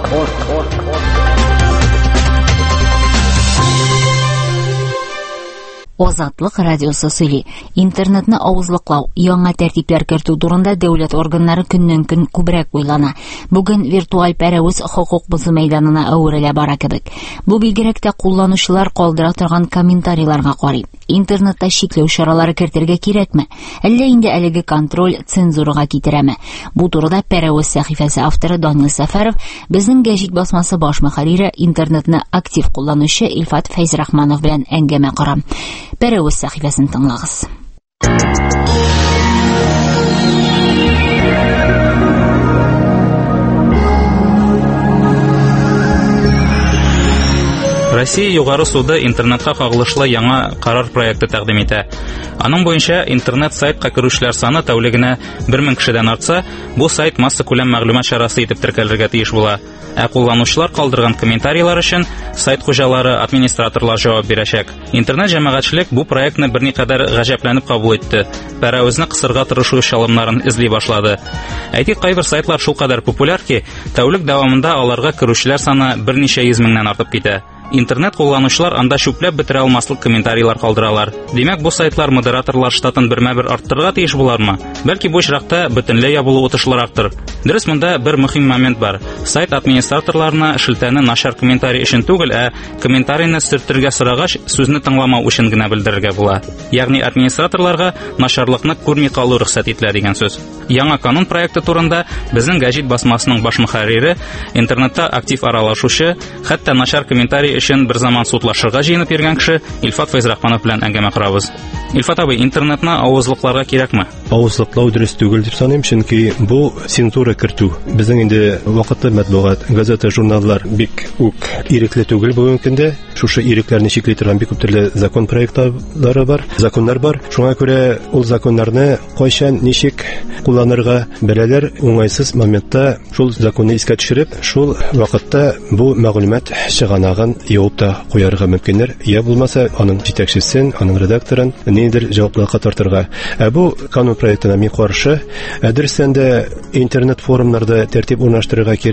Азатлык радиосы сөйли. Интернетны авызлыклау, яңа тәртипләр кертү турында дәүләт органнары көннән-көн күбрәк уйлана. Бүген виртуаль пәрәвез хокук бозу мәйданына әверелә бара кебек. Бу бигрәк тә кулланучылар калдыра торган комментарийларга карый. Интернетта шикләү чаралары кертергә кирәкме? Әллә инде әлеге контроль цензурага китерәме? Бу турыда пәрәвез сәхифәсе авторы Данил Сәфәров, безнең гәҗит басмасы баш мөхәррире, интернетны актив кулланучы Илфат Фәйзрахманов белән әңгәмә кора. Пәрәвез сәхифәсен тыңлагыз. Россия югары суды интернетка кагылышлы яңа карар проекты тәкъдим итә. Аның буенча интернет сайтка керүчеләр саны тәүлегенә бер мең кешедән артса, бу сайт масса күләм мәгълүмат чарасы итеп теркәлергә тиеш була. Ә кулланучылар калдырган комментарийлар өчен сайт хуҗалары, администраторлар җавап бирәчәк. Интернет җәмәгатьчелек бу проектны берникадәр гаҗәпләнеп кабул итте. Пәрәвезне кысырга тырышу чалымнарын эзли башлады. Әйтик, кайбер сайтлар шулкадәр популяр ки, тәүлек дәвамында аларга керүчеләр саны берничә йөз меңнән артып китә. Интернет кулланучылар анда шүпләп бетерә алмаслык комментарийлар калдыралар. Димәк, бу сайтлар модераторлар штатын бермә-бер арттырырга тиеш булармы? Бәлки бу очракта бөтенләй ябылу отышлырактыр. Дөрес, монда бер мөһим момент бар. Сайт администраторларына шелтәне начар комментарий өчен түгел, ә комментарийны сөртергә сорагач, сүзне тыңламау өчен генә белдерергә була. Ягъни администраторларга начарлыкны күрми калу рөхсәт ителә дигән сүз. Яңа канун проекты турында безнең гәҗит басмасының баш мөхәррире, интернетта актив аралашучы, хәтта начар комментарий өчен бер заман судлашырга җыенып йөргән кеше Илфат Фәйзрахманов белән әңгәмә корабыз. Илфат абый, интернетны авызлыкларга кирәкме? Авызлыклау дөрес түгел дип саныйм, чөнки бу цензура кертү. Безнең инде вакытлы матбугат, газета, журналлар бик үк ирекле түгел бүгенге көндә. Шушы ирекләрне чикли торган бик күп төрле закон проектлары бар, законнар бар. Шуңа күрә ул законнарны кайчан, ничек кулланырга беләләр, уңайсыз моментта шул законны искә төшереп, шул вакытта бу мәгълүмат чыганагын явып та куярга мөмкиннәр, я булмаса аның җитәкчесен, аның редакторын нидер җаваплылыкка тартырга. Ә бу канун проектына мин каршы. Дөрестән дә интернет форумнарда тәртип урнаштырырга кирәк.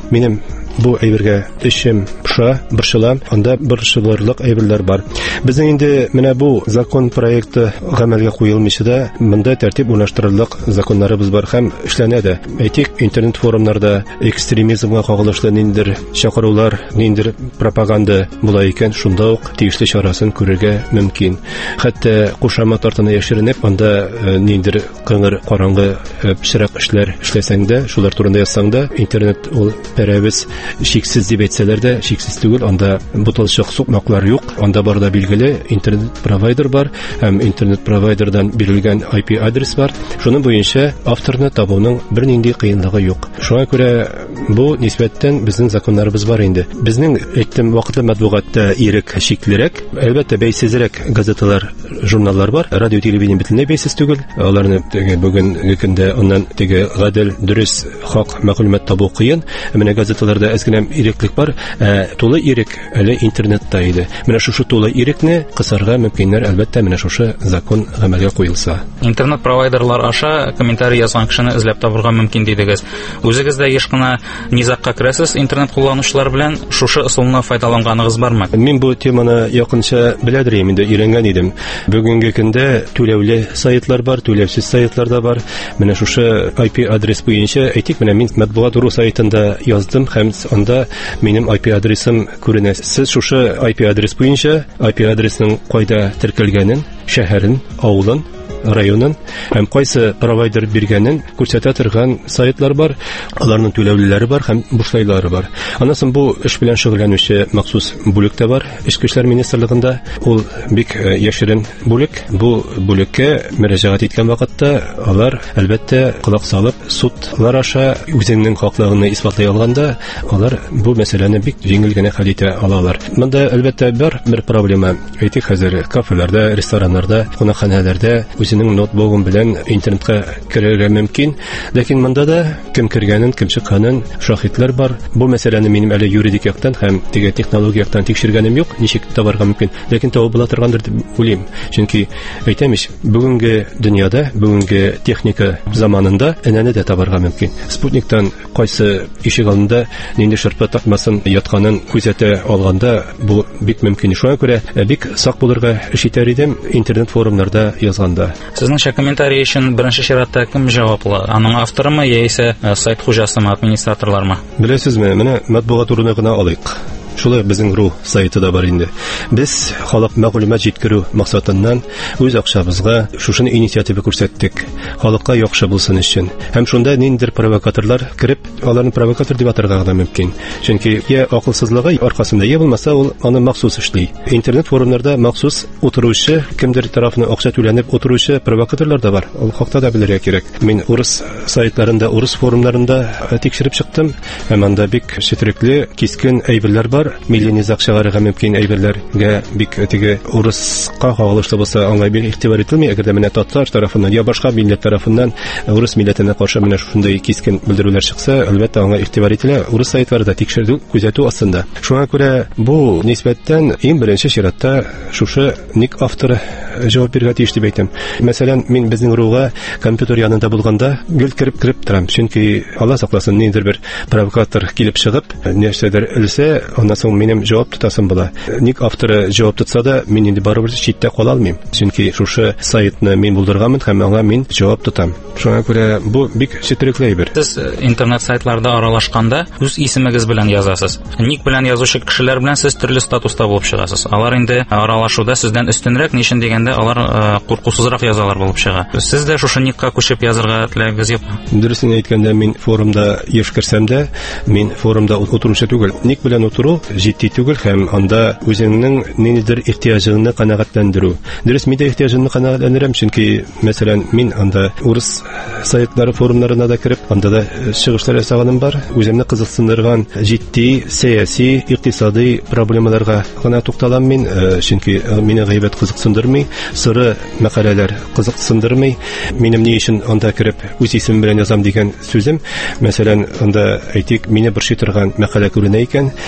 минем бу әйбергә эчем пыша, борчылам, анда борчылырлык әйберләр бар. Безнең инде менә бу закон проекты гамәлгә куелмыйча да, монда тәртип урнаштырырлык законнарыбыз бар һәм эшләнә дә. Әйтик, интернет форумнарда экстремизмга кагылышлы ниндидер чакырулар, ниндидер пропаганда була икән, шунда ук тиешле чарасын күрергә мөмкин. Хәтта кушамат артына яшеренеп, анда ниндидер кыңгыр караңгы пычрак эшләр эшләсәң дә, шулар турында язсаң да, интернет ул пәрәбез шиксез дип әйтсәләр дә, шиксез түгел, анда бутылчык сукмаклар юк, анда бар да билгеле интернет провайдер бар, һәм интернет провайдердан бирелгән ай пи адрес бар. Шуның буенча авторны табуның бернинди кыенлыгы юк. Шуңа күрә бу нисбәттән безнең законнарыбыз бар инде. Безнең әйттем вакытлы матбугатта ирек шиклерәк, әлбәттә бәйсезрәк газеталар, журналлар бар. Радио телевидение бөтенләй бәйсез түгел. Аларны теге бүгенге көндә оннан теге гадел, дөрес, хак мәгълүмат табу кыен. Менә газеталарда әз генә иреклек бар, ә тулы ирек әле интернетта иде. Менә шушы тулы ирекне кысарга мөмкиннәр, әлбәттә менә шушы закон гамәлгә куелса. Интернет провайдерлар аша комментарий язган кешене эзләп табырга мөмкин дидегез. Үзегез дә еш кына низакка керәсез интернет кулланучылар белән, шушы ысулны файдаланганыгыз бармы? Мин бу теманы якынча беләдер инде, өйрәнгән идем. Бүгенге көндә түләүле сайтлар бар, түләүсез сайтлар да бар. Менә шушы ай пи адрес буенча әйтик, менә мин матбугат.ру сайтында яздым һәм анда минем ай пи адресым күренә. Сез шушы ай пи адрес буенча ай пи адресның кайда теркәлгәнен, шәһәрен, авылын, районын һәм кайсы провайдер биргәнен күрсәтә торган сайтлар бар. Аларның түләүлеләре бар һәм бушлайлары бар. Анасын бу эш белән шөгыльләнүче махсус бүлек тә бар. Эчке эшләр министрлыгында ул бик яшерен бүлек. Бу бүлеккә мөрәҗәгать иткән вакытта алар әлбәттә колак салып судлар аша үзенең хаклыгын исбатлый алганда, алар бу мәсьәләне бик җиңел генә хәл итә алалар. Монда әлбәттә бар бер проблема. Әйтик, хәзер кафеларда, рестораннарда, кунакханәләрдә үзенең ноутбугы белән интернетка керергә мөмкин, ләкин монда да кем кергәнен, кем чыкканын шаһитлар бар. Бу мәсьәләне минем әле юридик яктан һәм теге технология яктан тикшергәнем юк, ничек табарга мөмкин, ләкин табып була торгандыр дип уйлыйм. Чөнки әйтәмиш, бүгенге дөньяда, бүгенге техника заманында әнәне дә табарга мөмкин. Спутниктан кайсы ишек алдында нинди шырпы такмасын ятканын күзәтә алганда, бу бик мөмкин. Шуңа күрә бик сак булырга эш итәр идем интернет форумнарда язганда. Сезнеңчә комментарий өчен беренче чиратта кем җаваплы? Аның авторымы яисә сайт хуҗасымы, администраторлармы? Беләсезме, менә матбугат урыны гына алыйк. Шулай безнең ру сайты да бар инде. Без халык мәгълүмат җиткерү максатыннан үз акчабызга шушыны инициатива күрсәттек. Халыкка яхшы булсын өчен. Һәм шунда ниндидер провокаторлар кирип, аларны провокатор дип атарга да мөмкин. Чөнки я акылсызлыгы аркасында, я булмаса ул аны махсус эшли. Интернет форумнарда махсус утыручы, кемдер тарафына акча түләнеп утыручы провокаторлар да бар. Ул хакта да белергә кирәк. Мин урыс сайтларында, урыс форумнарында тикшереп чыктым. Һәм анда бик четерекле, кискен әйберләр бар. Милли низак чыгарырга мөмкин әйберләргә бик теге урыска кагылышлы булса, аңа бик игътибар ителми. Әгәр дә менә татар тарафыннан я башка милләт тарафыннан урыс милләтенә каршы менә шундый кискен белдерүләр чыкса, әлбәттә аңа игътибар ителә. Урыс сайтларында тикшерү, күзәтү астында. Шуңа күрә бу нисбәттән иң беренче чиратта шушы ник авторы җавап бирергә тиеш дип әйтәм. Мәсәлән, мин безнең руга компьютер янында булганда гел кирип кирип торам. Чөнки Алла сакласын, ниндидер бер провокатор килеп чыгып, нәрсәдер элсә, соң минем җавап тотасым була. Ник авторы җавап тотса да, мин инде барыбер читтә кала алмыйм. Чөнки шушы сайтны мин булдырганмын һәм аңа мин җавап тотам. Шуңа күрә бу бик четерекле әйбер. Сез интернет сайтларда аралашканда үз исемегез белән язасыз. Ник белән язучы кешеләр белән сез төрле статуста булып чыгасыз. Алар инде аралашуда сездән өстенрәк, нишен дигәндә алар куркусызрак язалар булып чыга. Сез дә шушы никка күчеп язырга теләгегез юкмы? Дөресен әйткәндә, мин форумда яшь керсәм дә, мин форумда утыручы түгел. Ник белән утыру җитди түгел һәм анда үзеңнең ниндидер ихтияҗыңны канәгатьләндерү. Дөрес, мин дә ихтияҗымны канәгатьләндерәм, чөнки мәсәлән, мин анда урыс сайтлары форумнарына да кирип, анда да чыгышлар ясаганым бар. Үземне кызыксындырган җитди сәяси, икътисади проблемаларга гына тукталам мин, чөнки мине гыйбат кызыксындырмый, сыры мәкаләләр кызыксындырмый. Минем ни өчен анда кирип үз исемем белән язам дигән сүзем, мәсәлән, анда әйтик, мине борчый торган мәкалә күренә икән, мин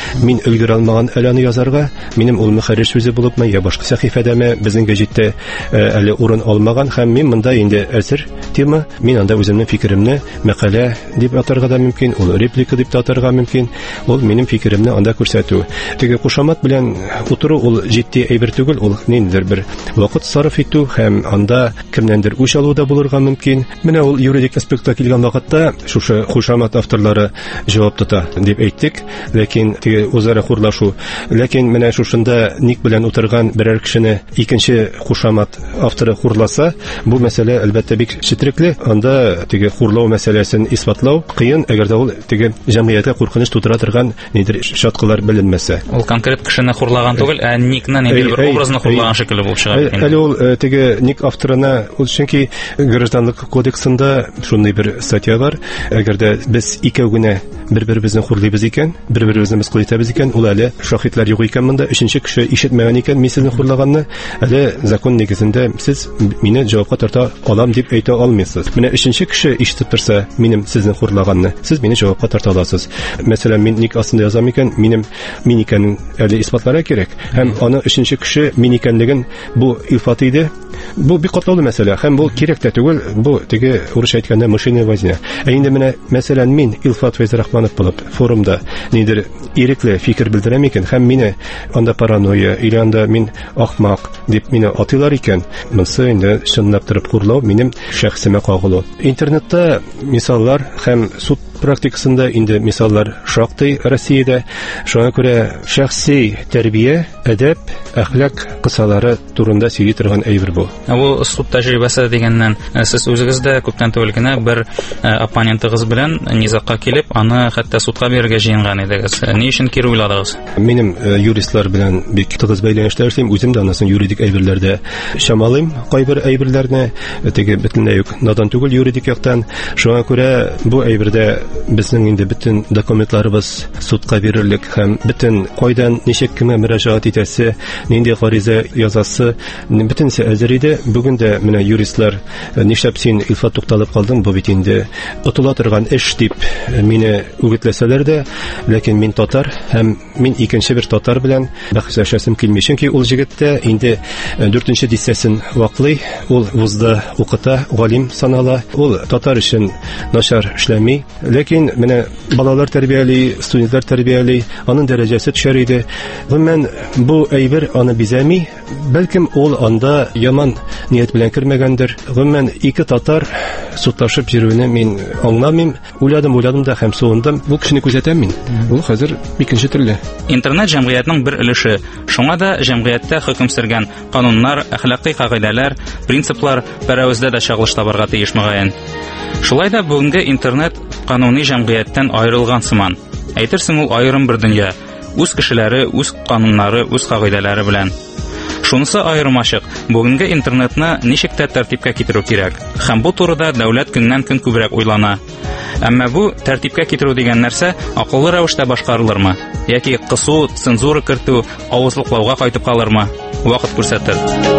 өлгерә алмаган әле язарга, минем ул мөхәррир сүзе булыпмы, я башка сәхифәдәме, безнең гәҗиттә әле урын алмаган һәм мин монда инде әсер тема, мин анда үземнең фикеремне мәкалә дип атарга да мөмкин, ул реплика дип атарга мөмкин, ул минем фикеремне анда күрсәтү. Теге кушамат белән утыру ул җитди әйбер түгел, ул ниндидер бер вакыт сарыф итү һәм анда кемнәндер үч алу да булырга мөмкин. Менә ул юридик аспектка килгән вакытта шушы кушамат авторлары җавап тота дип әйттек, ләкин теге үзара хурлашу, ләкин менә шушында ник белән утырган берәр кешене икенче кушамат авторы хурласа, бу мәсьәлә әлбәттә бик четерекле. Анда теге хурлау мәсьәләсен исбатлау кыен, әгәр дә ул теге җәмгыятькә куркыныч тудыра торган нидер шаткылар беленмәсә. Ул конкрет кешене хурлаган түгел, ә никне нидер бер образны хурлаган шикелле булып чыга. Әле ул теге ник авторына, ул чөнки гражданлык кодексында шундый бер статья бар. Әгәр дә без икәү генә бер-беребезне хурлыйбыз икән, бер-беребезне мыскыл итәбез икән, ул әле шаһитлар юк икән монда, өченче кеше ишетмәгән икән мин сезне хурлаганны, әле закон нигезендә сез мине җавапка тарта алам дип әйтә алмыйсыз. Менә өченче кеше ишетеп торса минем сезне хурлаганны, сез мине җавапка тарта аласыз. Мәсәлән, мин ник астында язам икән, минем мин икәнен әле исбатларга кирәк, һәм аны өченче кеше мин икәнлеген бу илфат иде. Бу бик катлаулы мәсьәлә, һәм бу кирәк тә түгел, бу теге урысча әйткәндә мышиная возня. Ә инде менә мәсәлән мин Илфат Фәйзрахманов булып форумда нидер ирекле фикер белдерәм икән, һәм мине анда паранойя или анда мин ахмак дип мине атыйлар икән, монсы инде чынлап торып хурлау минем шәхсемә кагылу. Интернетта мисаллар һәм суд практикасында инде мисаллар шактый Россиядә. Шуңа күрә шәхси тәрбия, әдәп, әхлак кысалары турында сөйли торган әйбер бу. Бу суд тәҗрибәсе дигәннән сез үзегез дә күптән түгел генә бер оппонентыгыз белән низакка килеп, аны хәтта судка бирергә җыенган идегез. Ни өчен кире уйладыгыз? Минем юристлар белән бик тыгыз бәйләнештә эшлим, үзем дә анысын юридик әйберләрдә чамалыйм, кайбер әйберләрне, теге бөтенләй үк надан түгел юридик яктан. Шуңа күрә бу әйбердә безнең инде бөтен документларыбыз судка бирерлек һәм бөтен кайдан ничек кемгә мөрәҗәгать итәсе, нинди гариза язасы, бөтенсе әзер иде. Бүген дә менә юристлар нишләп син Илфат тукталып калдың, бу бит инде отыла торган эш дип мине үгетләсәләр дә, ләкин мин татар һәм мин икенче бер татар белән бәхәсләшәсем килми, чөнки ул җегеттә инде дүртенче дистәсен ваклый, ул вузда укыта, галим санала, ул татар өчен начар эшләми, ләкин менә балалар тәрбияли, студентлар тәрбияли, аның дәрәҗәсе төшәр иде. Гомумән бу әйбер аны бизәми, бәлкем ул анда яман ният белән кергәндер. Гомумән ике татар судлашып йөрүне мин аңламыйм. Уйладым, уйладым да һәм суындым. Бу кешене күзәтәм мин. Ул хәзер икенче төрле. Интернет җәмгыятьнең бер өлеше. Шуңа да җәмгыятьтә хөкем сөргән кануннар, әхлакый кагыйдәләр, принциплар пәрәвездә дә чагылыш табарга тиеш мөгаен. Шулай да бүгенге интернет кануни җәмгыятьтән аерылган сыман. Әйтерсең ул аерым бер дөнья. Үз кешеләре, үз кануннары, үз кагыйдәләре белән. Шунысы аермачык. Бүгенге интернетны ничек тә тәртипкә китерү кирәк. Һәм бу турыда дәүләт көннән-көн күбрәк уйлана. Әмма бу тәртипкә китерү дигән нәрсә акыллы рәвештә башкарылырмы? Яки кысу, цензура кертү, авызлыклауга кайтып калырмы? Вакыт күрсәтер.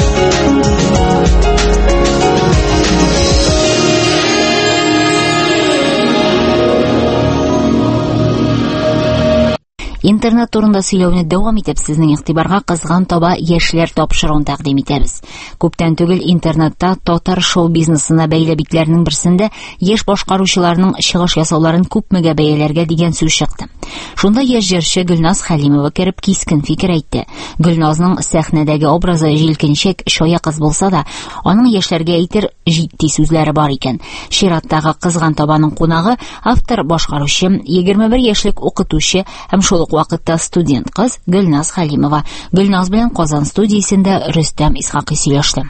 Интернет турында сөйләүне дәвам итеп, сезнең игътибарга кызган таба яшьләр тапшыруын тәкъдим итәбез. Күптән түгел интернетта татар шоу-бизнесына бәйле битләрнең берсендә яшь башкаручыларның чыгыш ясауларын күпмегә бәяләргә дигән сүз чыкты. Шунда яшь җырчы Гөлназ Хәлимова кереп кискен фикер әйтте. Гөлназның сәхнәдәге образы җилкенчәк, чая кыз булса да, аның яшьләргә әйтер җитди сүзләре бар икән. Чираттагы кызган табаның кунагы автор башкаручы, егерме бер яшьлек укытучы һәм шул вакытта студент кыз Гөлназ Хәлимова. Гөлназ белән Казан студиясендә Рөстәм Исхакый сөйләште.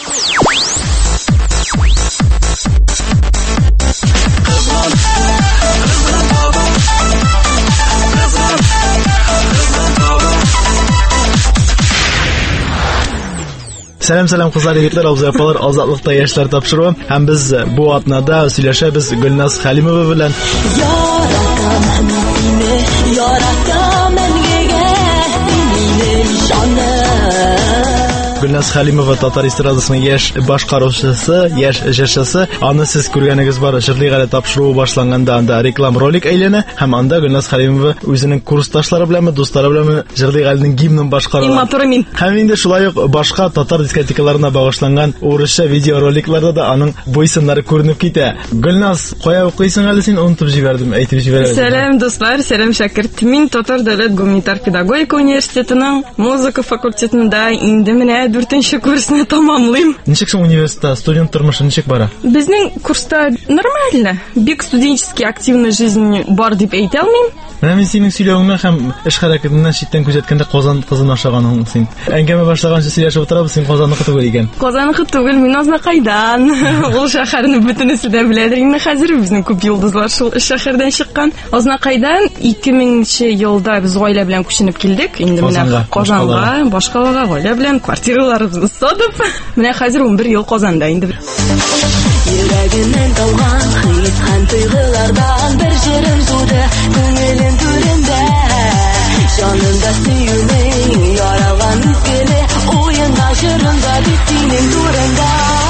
Сәлам-сәлам кызлар, егетләр, абзый-апалар, азатлыкта яшьләр тапшыруы. Һәм без бу атнада сөйләшәбез Гөлназ Хәлимова белән. Яратам сине, яратам мәңгегә, мине җаным. Гөлназ Хәлимова татар эстрадасының яшь башкаручысы, яшь җырчысы. Аны сез күргәнегез бар. Җырлыйга әле тапшыруы башланганда анда реклам ролик әйләнә һәм анда Гөлназ Хәлимова үзенең курсташлары белән, достары белән җырлыйга әле гимнын башкара. Һәм инде шулай ук башка татар дискотекаларына багышланган урысча видеороликларда да аның буйсыннары күренеп китә. Гөлназ, кая укыйсың әле син? Унутып җибәрдем, әйтеп җибәрәм. Сәлам достар, сәлам шәкерт. Мин Татар дәүләт гуманитар педагогика университетының музыка факультетында инде менә дүртенче курсны тәмамлыйм. Ничек соң университетта студент тормышы ничек бара? Безнең курста нормально. Бик студенческий активная жизнь бар дип әйтә алмыйм. Менә мин синең сөйләвеңнән һәм эш хәрәкәтеннән читтән күзәткәндә Казан кызын ашаганың син. Әңгәмә башлаганчы сөйләшеп утырабыз, син Казанныкы түгел икән. Казанныкы түгел, мин Азнакайдан. Ул шәһәрне бөтенесе дә беләдер инде хәзер, безнең күп йолдызлар шул шәһәрдән чыккан. Азнакайдан ике меңенче елда без гаилә белән күченеп килдек. Инде менә Казанга, башкалага гаилә белән квартираларыбызны сатып, менә хәзер унбер ел Казанда инде. Йөрәгеннән калган хит һәм тойгылардан бер җырым туды күңелем түрендә. Җанымда сөюнең яралган үткеле уенда җырында бит синең турында.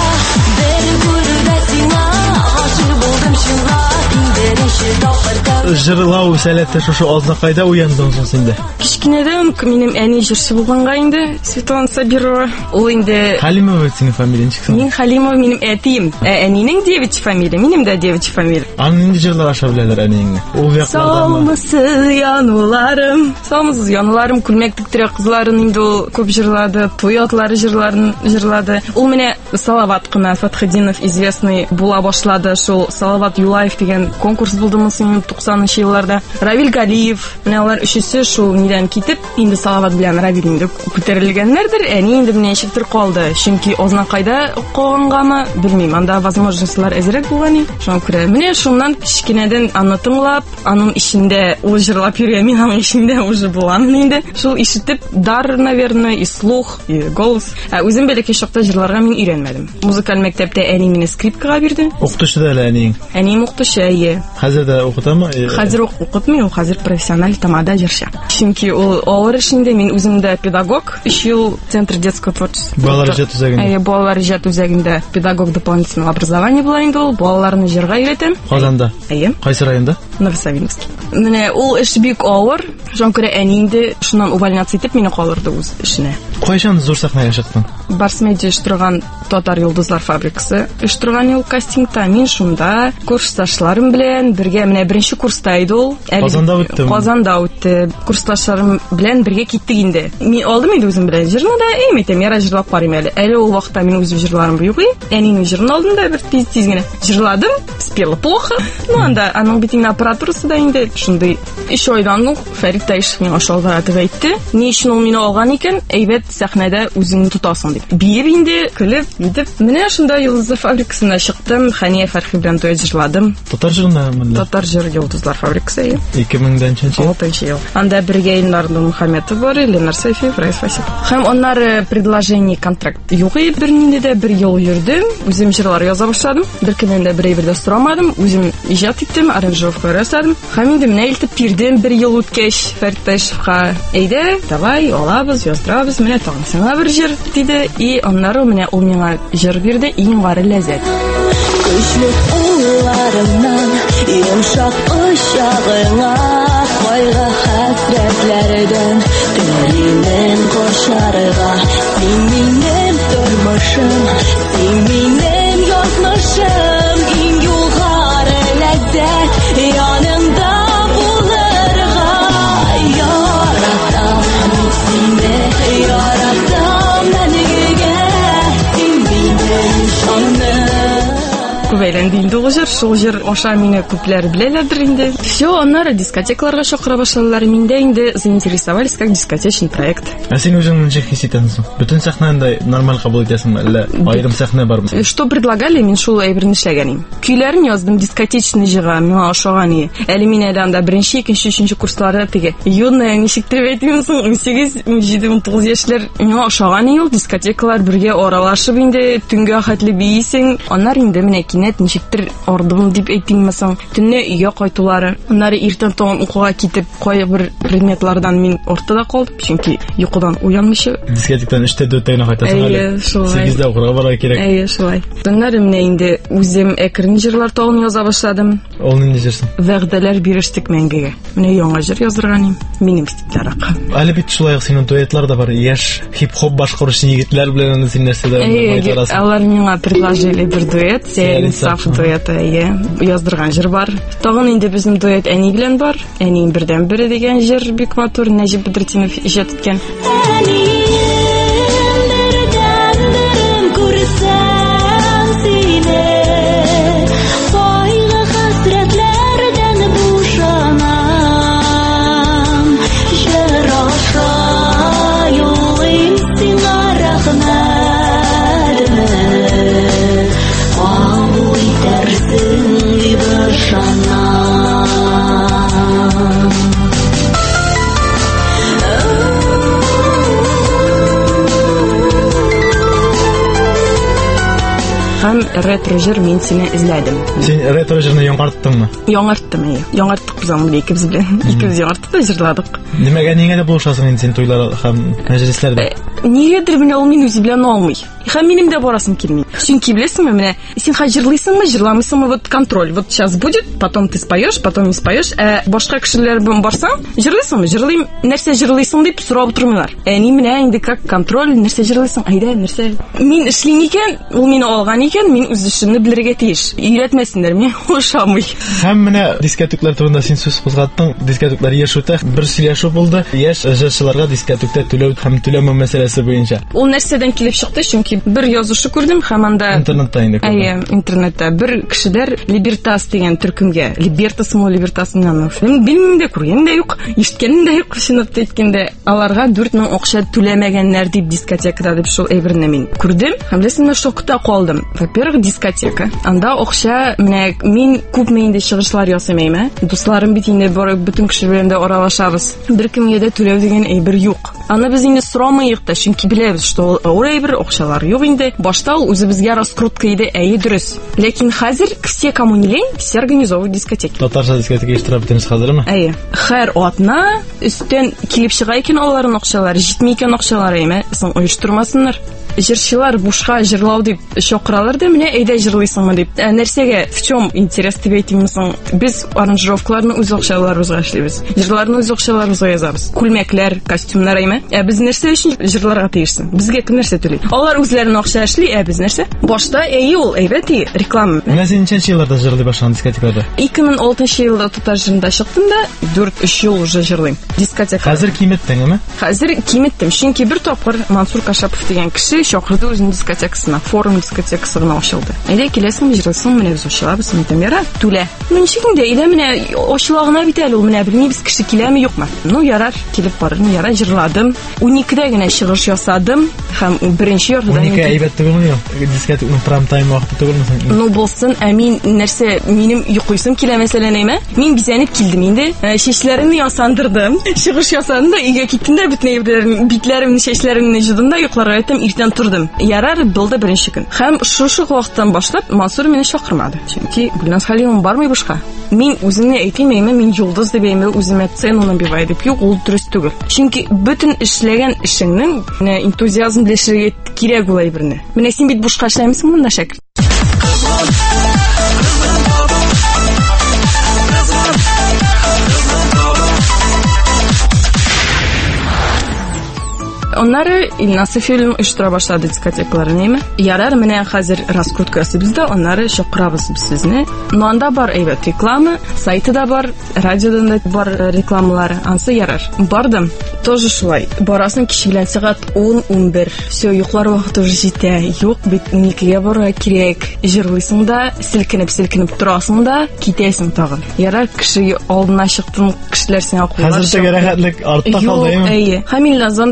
Бер күрүдә сиңа гашык булдым чынлап беренче тапкырда. Җырлау сәләте шушы Азнакайда уяндың соң синде. Кичкенәдән минем әни җырчы булганга инде, Светлана Сабирова. Ул инде Хәлимова синең фамилияң чыксын. Мин Хәлимова минем әтием. Ә әнинең девичья фамилия, минем дә девичья фамилия. Аны нинди җырлар аша беләләр әниеңне? Ул якларда. Салмысыз януларым, салмысыз януларым, күлмәк тиктирә кызларын инде ул күп җырлады, туй атлары җырларын җырлады. Ул менә Салават кына Фатхетдинов известный була башлады. Шул Салават Юлаев дигән конкурс булдымы син туксанынчы елларда. Равил Галиев, менә алар өчесе шул нидән китеп, инде Салават белән Равил инде күтәрелгәннәрдер. Әни инде менә ничектер калды. Чөнки Азнакайда калгангамы белмим. Анда возможностьлар әзрәк булган. Шуңа күрә менә шуннан кичкенәдән аны тыңлап, аның ишендә ул җырлап йөргән, мин аның ишендә уже булам инде. Шул ишетеп дар, наверное, и слух, и голос. Ә үзем бәләкәй чакта җырларга мин өйрәнмәдем. Музыкаль мәктәптә әни мине скрипкага бирде. Укытучы да әле әниң? Әнием укытучы, әйе. Хәзер дә укытамы? Хәзер укытмый, ул хәзер профессиональ тамада җырчы. Чөнки ул авыр эшендә, мин үзем дә педагог, өч ел центр детского творчества. Балалар иҗат үзәгендә. Әйе, балалар иҗат үзәгендә педагог дополнительного образования була инде ул. Балаларны җырга өйрәтәм. Казанда? Әйе. Кайсы районда? Новосавинский. Менә ул эш бик авыр. Шуңа күрә әни инде шуннан увольняться итеп мине калдырды үз эшенә. Кайчан зур сәхнәгә чыктың? Барсмедия оештырган Татар йолдызлар фабрикасы оештырган ел кастингта мин шунда курсташларым белән бергә менә беренче курста иде ул. Казанда үтте. Казанда үтте. Курсташларым белән бергә киттек инде. Мин алдым инде үзем белән җырны да, әйтәм, яра җырлап карыйм әле. Әле ул вакытта мин үз җырларым юк иде. Әнинең җырын алдым да бер тиз-тиз генә җырладым. Спела плохо. Ну анда аның битинг аппаратурасы да инде шундый. Өч айдан ул Фәрит Таишев миңа шалтыратып әйтте. Ни өчен ул мине алган икән? Әйбәт сәхнәдә үзеңне тотасың дип. Биеп инде, көлеп, итеп, менә шунда йолдызлар фабрикасына чыктым. Хәния Фәрхи белән дуэт җырладым. Татар җырында? Татар җыр йолдызлар фабрикасы. ике меңенче алтынчы ел. Анда бергә Илнар Мөхәммәтов бар, Ленар Сәфиев, Раис Фасил. Һәм аннары предложение контракт юк иде, бер нинди дә бер ел йөрдем. Үзем җырлар яза башладым. Бер кемнән дә бер дә сорамадым. Үзем иҗат иттем, аранжировка ясадым. Һәм инде менә илтеп бирдем бер ел үткәч Фәрит Таишевка. Әйдә, давай, алабыз, яздырабыз, менә тагын сиңа бер җыр диде. И аннары менә ул миңа җыр бирде, иң гары ләззәт. Көчле улларымнан йомшак очагыңа кайгы хәсрәтләрдән тирәнен кошарга син минем тормышым, син минем язмышым, иң югары ләззәт янымда булырга яратам сине, яратам мәнгегә син минем җаным. Күбәйләнде инде ул җыр, шул җыр аша мине күпләр беләләрдер инде. Все, аннары дискотекаларга чакыра башладылар. Миндә инде заинтересовались как дискотечный проект. Ә син үзең ничек хис итәсең? Бөтен сәхнәдә нормаль кабул итәсеңме, әллә аерым сәхнә бармы? Что предлагали, мин шул әйберне эшләгән идем. Көйләрен яздым дискотечный җырга, миңа ошаган иде. Әле мин әле анда беренче, икенче, өченче курслары теге юная, ничек дип әйтәм соң, унсигез, унҗиде, унтугыз яшьләр миңа ошаган иде. Дискотекалар бергә аралашып инде, төнгә хәтле бийсең. Аннар инде менә кинәт ничектер ардым дип әйтиммесең, төнне өйгә кайтулары, аннары иртән тагын укуга китеп, кая бер предметлардан мин ортада калдым, чөнки йокыдан уянмыйча. Дискотекадан өчтә дүрттә кайтасың әле. сигездә укырга барырга кирәк. Әйе, шулай. Төннәр менә инде үзем әкрен җырлар тагын яза башладым. Ул нинди җырсың? Вәгъдәләр бирештек мәңгегә. Менә яңа җыр язырганым. Минем стильләрак. Әле бит шулай синең дуэтлар да бар. Яшь хип-хоп башкаручы егетләр белән син нәрсәдә байтарасың. Алар миңа предложили бер дуэт, Сәяр Инсаф дуэты, әйе. Яздырган җыр бар. Тагын инде безнең дуэт әни белән бар. Әнинең бердән бере дигән җыр бик матур, Нәҗип Бедретдинов иҗат иткән. Һәм ретро җыр мин сине эзләдем. Син ретро җырны яңарттыңмы? Яңарттым, әйе. Яңарттык без аны икебез белән. Икебез яңарттык да җырладык. Нимәгә нигә дә булышасың инде син туйлар һәм мәҗлесләрдә? Нигәдер менә ул мин үзе белән алмый. Һәм минем дә барасым килми. Чөнки беләсеңме, менә син хәзер җырлыйсыңмы, җырламыйсыңмы, вот контроль. Вот сейчас будет, потом ты споешь, потом не споешь. Ә башка кешеләр белән барсаң, җырлыйсыңмы, җырлыйм, нәрсә җырлыйсың дип сорап тормыйлар. Әни менә инде как контроль, нәрсә җырлыйсың, айда, нәрсә. Мин эшлим икән, ул мине алган икән, мин үз эшемне белергә тиеш. Өйрәтмәсеннәр, мин ошамый. Һәм менә дискотеклар турында син сүз кузгаттың. Дискотеклар яшь үтә, бер сөйләшү булды. Яшь җырчыларга дискотекта түләү һәм түләмә мәсьәләсе буенча. Ул нәрсәдән килеп чыкты, чөнки бер язышы күрдем һәм анда интернетта инде. Әйе, интернетта бер кешеләр Либертас дигән төркемгә, Либертасмы, Либертасмы, мин билмим дә, күргән дә юк, ишеткән дә юк, синап әйткәндә, аларга дүрт мең акча түләмәгәннәр дип дискотекада дип шул әйберне мин күрдем һәм ләсенә шокта калдым. Во-первых, дискотека. Анда акча, менә мин күпме инде чыгышлар ясамыйм, дусларым бит инде барып бөтен кеше белән дә аралашабыз. Бер кемгә дә түләү дигән әйбер юк. Аны без инде сорамыйк та, чөнки биләбез, что ул әйбер акчалар юк инде. Башта ул үзебезгә раскрутка иде, әйе дөрес. Ләкин хәзер все, кому не лень, все организовывают дискотеки. Татарча дискотека иштирап битәбез хәзерме? Әйе. Һәр атна өстән килеп чыга икән аларның акчалары, җитми икән акчалары, әйме, соң оештырмасыннар. Җырчылар бушка җырлау дип чакыралар да, менә әйдә җырлыйсыңмы дип. Ә нәрсәгә, в чем интерес дип әйтимсең? Без аранжировкаларны үз акчаларыбызга эшлибез. Җырларны үз акчаларыбызга язабыз. Күлмәкләр, костюмнар, әйме. Ә без нәрсә өчен җырларга тиешсең? Безгә кем нәрсә түли? Алар үзләренең акча эшли, ә без нәрсә? Башта әйе ул, әйбәт и, реклама. Менә син ничә елларда җырлый башлаган дискотекаларда? ике мең алтынчы елда Татар җырында чыктым да, дүрт-өч ел уже җырлыйм. Дискотека. Хәзер киметтеңме? Хәзер киметтем, чөнки бер тапкыр Мансур Кашапов дигән кеше чакырды үзенең дискотекасына, форум дискотекасы гына ачылды. Әйдә киләсең, җырлыйсың, менә без ачылабыз, мин яра, түлә. Ну ничек инде, илә менә ачылагына бит әле ул, менә белмибез кеше киләме, юкмы. Ну ярар, килеп барыр, яра, җырладым. уникедә генә чыгыш ясадым һәм беренче ярдәм. унике әйбәт түгелме? Дискотеканың прайм тайм вакыты түгелме? Ну булсын, ә мин нәрсә, минем йоклыйсым килә мәсәлән, әйме? Мин бизәнеп килдем инде. Чәчләремне ясандырдым. Чыгыш ясадым да, өйгә киттем дә, бөтен әйберләрне, битләремне, чәчләремне җыдым да, йокларга яттым, иртән турдым. Ярар, булды беренче көн. Һәм шушы вакыттан башлап Мансур мине чакырмады. Чөнки Гөлназ Халимова бармый бушка. Мин үземне әйтим, әйме, мин йолдыз дип әйме, үземә цену набивай дип юк, ул дөрес түгел. Чөнки бөтен эшләгән эшеңнең энтузиазм белән эшләргә кирәк була әйберне. Менә син бит бушка эшләмисең монда шәкерт. Оннары Илнасов фильм оештыра башлады дискотекаларын, әйме. Ярар, менә хәзер раскруткасы бездә, оннары чакырабыз без сезне. Но анда бар әйбәт реклама, сайты да бар, радиодан да бар рекламалары. Ансы ярар. Бардым. Тоже шулай. Барасың кич белән сәгать ун-унбер. Всё, йоклар вакыты уже җитә. Юк, бит уникегә барырга кирәк. Җырлыйсың да, селкенеп-селкенеп торасың да, китәсең тагын. Ярар, кеше алдына чыктың, кешеләр сиңа куллар. Хәзер тәгәрәхәтлек артта калды, әйме. Әйе. Һәм Илназдан да сорадым.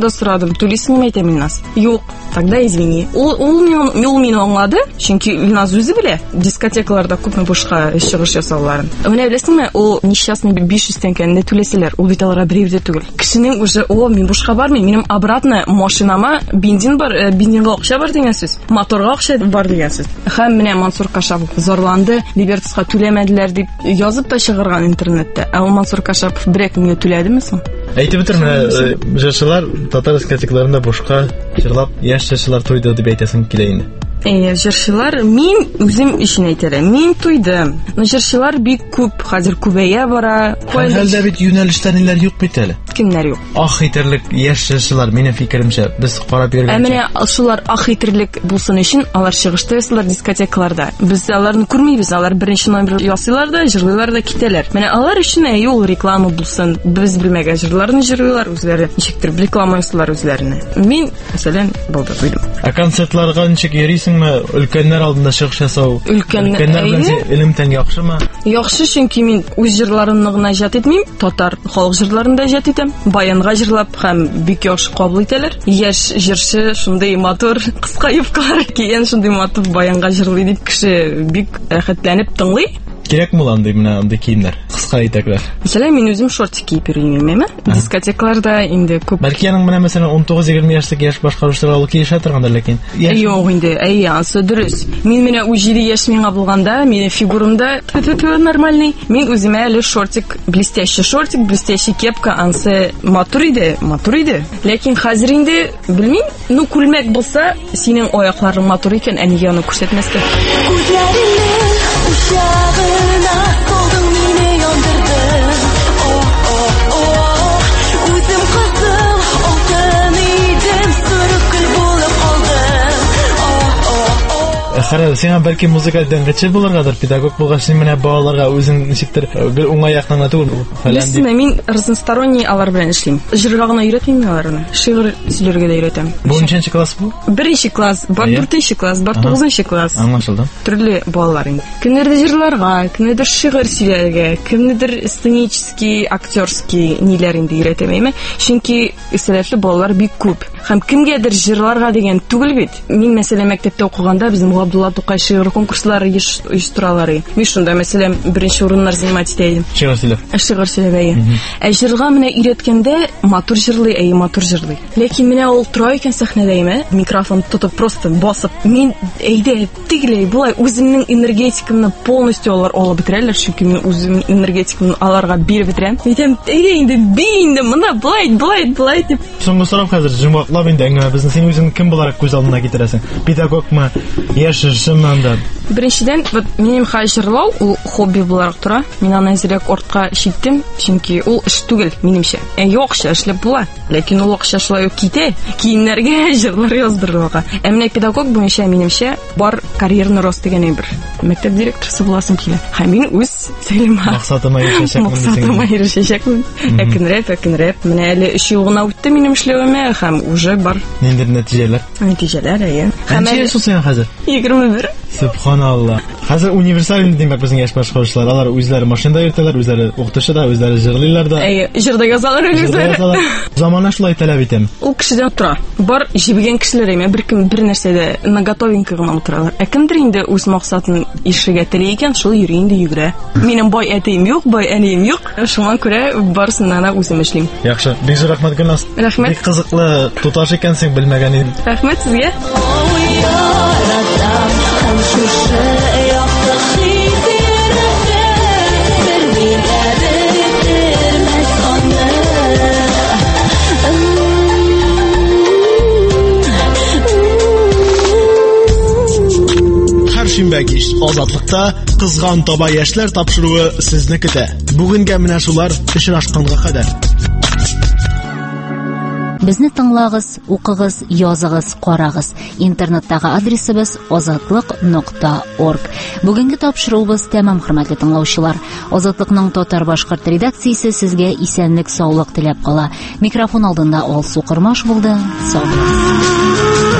налогын түлейсеңме әйтәм Илназ. Юк, тогда извини. Ул ул мине ул мине аңлады, чөнки Илназ үзе белә, дискотекаларда күпме бушка чыгыш ясауларын. Менә беләсеңме, ул несчастный биш йөз тәңкәне түләселәр, ул бит аларга бер дә түгел. Кешенең уже, о, мин бушка бармыйм, минем обратно машинама бензин бар, бензинга акча бар дигән сүз, моторга акча бар дигән сүз. Һәм менә Мансур Кашапов зарланды, Либертуска түләмәделәр дип язып та чыгарган интернетта. Ә ул Мансур Кашапов бер меңгә түләдеме соң? Әйтеп бетермә, җырчылар татар дискотекаларында бушка җырлап, яшь җырчылар туйды дип әйтәсең килә инде. Э, җырчылар, мин үзем өчен әйтәләр. Мин туйдым. Но җырчылар бик күп, хәзер күбәя бара. Хәлдә бит юнәлештәнеләр юк бит әле. Кемнәр юк? Ах хитерлек яшь җырчылар, минем фикеремчә, без карап йөргәнчә. Ә менә шулар ах хитерлек булсын өчен алар чыгышта ясыйлар дискотекаларда. Без аларны күрмибез, алар беренче номер ясыйлар да, җырлыйлар да китәләр. Менә алар өчен әйе ул реклама булсын. Без белмәгән җырларны җырлыйлар үзләре, ничектер реклама ясыйлар үзләренә. Мин, мәсәлән, булды туйдым. Ә концертларга ничек йөрисеңме? Өлкәннәр алдында чыгыш ясау. Өлкәннәр белән элемтән яхшымы? Яхшы, чөнки мин үз җырларымны гына иҗат итмим, татар халык җырларын да иҗат итәм. Баянга җырлап һәм бик яхшы кабул итәләр. Яшь җырчы шундый матур кыска юбкалар кигән, шундый матур баянга җырлый дип кеше бик рәхәтләнеп тыңлый. Кирәкме ул андый менә андый киемнәр? Кыска итәкләр. Мәсәлән, мин үзем шортик киеп йөрим, дискотекаларда инде күп. Бәлки аның менә мәсәлән он тугыз егерме яшьлек яшь башкаручылар ул киешә торгандыр, ләкин юк инде, әйе, ансы дөрес. Мин менә үз җиде яшь миңа булганда, мине фигурамда нормальный. Мин үземә әле шортик, блестящий шортик, блестящий кепка, ансы матур иде, матур иде. Ләкин хәзер инде белмим, ну күлмәк булса, синең аякларың матур икән, әнигә аны күрсәтмәскә. Uşağına soldun mine yandırdın. Oh oh oh, uzun kızım altın idim, sürüp gül bulup kaldım. Oh oh oh. Хәзер сиңа бәлки музыка дәңгече булыргадыр, педагог булгач менә балаларга үзең ничектер бер уңай яктан түгел. Беләсезме, мин разносторонний алар белән эшлим. Җырга гына өйрәтмим аларны, шигырь сөйләргә дә өйрәтәм. Бу ниченче класс бу? Беренче класс, бар дүртенче класс, бар тугызынчы класс. Аңлашылды. Төрле балалар инде. Кемнәрдер җырларга, кемнәрдер шигырь сөйләргә, кемнәрдер сценический, актерский ниләр инде өйрәтәм, әйме? Чөнки сәләтле балалар бик күп. Һәм кемгәдер җырларга дигән түгел бит. Мин мәсәлән мәктәптә укыганда безнең Габдулла Тукай шигырь конкурслары оештыралар. Мин шунда мәсәлән беренче урыннар занимать итәм. Шигырь сөйләп. Шигырь сөйләбәе. Ә җырга менә өйрәткәндә матур җырлый, әйе матур җырлый. Ләкин менә ул тора икән сәхнәдәме, микрофон тотып просто басып, мин әйдә тигеләй булай үземнең энергетикамны полностью алар алып бетерәләр, чөнки мин үзем энергетикамны аларга биреп бетерәм. Әйтәм, әйдә инде бин инде моны булай, булай, булай дип. Соңгы сорау хәзер җымаклап инде әңгәмәбезне син үзең кем буларак күз алдына китерәсең? Педагогмы, яшь җырчымы? Беренчедән, вот минем хәҗерлау ул хобби буларак тора. Мин аны әзрәк артка читтем, чөнки ул эш түгел минемчә. Ә яхшы эшләп була, ләкин ул акча шулай ук китә. Киемнәргә җырлар яздырырга. Ә менә педагог буенча минемчә бар карьерны рост дигән бер мәктәп директорысы буласым килә. Һәм мин үз целемә, максатыма ирешәчәкмен дисең. Максатыма ирешәчәкмен. Әкенрәп, әкенрәп. Менә әле өч ел гына үтте минем эшләвемә, һәм уже бар ниндер нәтиҗәләр. Нәтиҗәләр, әйе. Һәм әле сусен хәзер егерме бер. Субханалла. Хәзер универсаль димәк безнең яшь башкаручылар, алар үзләре машинада йөртәләр, үзләре укытучы да, үзләре җырлыйлар да. Әйе, җырда язалар үзләре. Замана шулай таләп итәм. Ул кешедән тора. Бар җибегән кешеләр әмма беркем бер нәрсәдә наготовенька гына утыралар. Ә кемдер инде үз максатын ишегә тели икән, шул йөри инде йөгерә. Минем бай әтием юк, бай әнием юк. Шуңа күрә барсыннан да үзем эшлим. Яхшы, бик зур рәхмәт Гөлназ. Рәхмәт. Бик кызыклы туташ икәнсең, белмәгән идем. Рәхмәт сезгә. Шимбә кич Азатлыкта кызган таба яшьләр тапшыруы сезне көтә. Бүгенгә менә шулар очрашканга кадәр. Безне тыңлагыз, укыгыз, языгыз, карагыз. Интернеттагы адресыбыз азатлык нокта орг. Бүгенге тапшыруыбыз тәмам, хөрмәтле тыңлаучылар. Азатлыкның татар-башкорт редакциясе сезгә исәнлек, саулык теләп кала. Микрофон алдында Алсу Кырмаш булды. Сау булыгыз.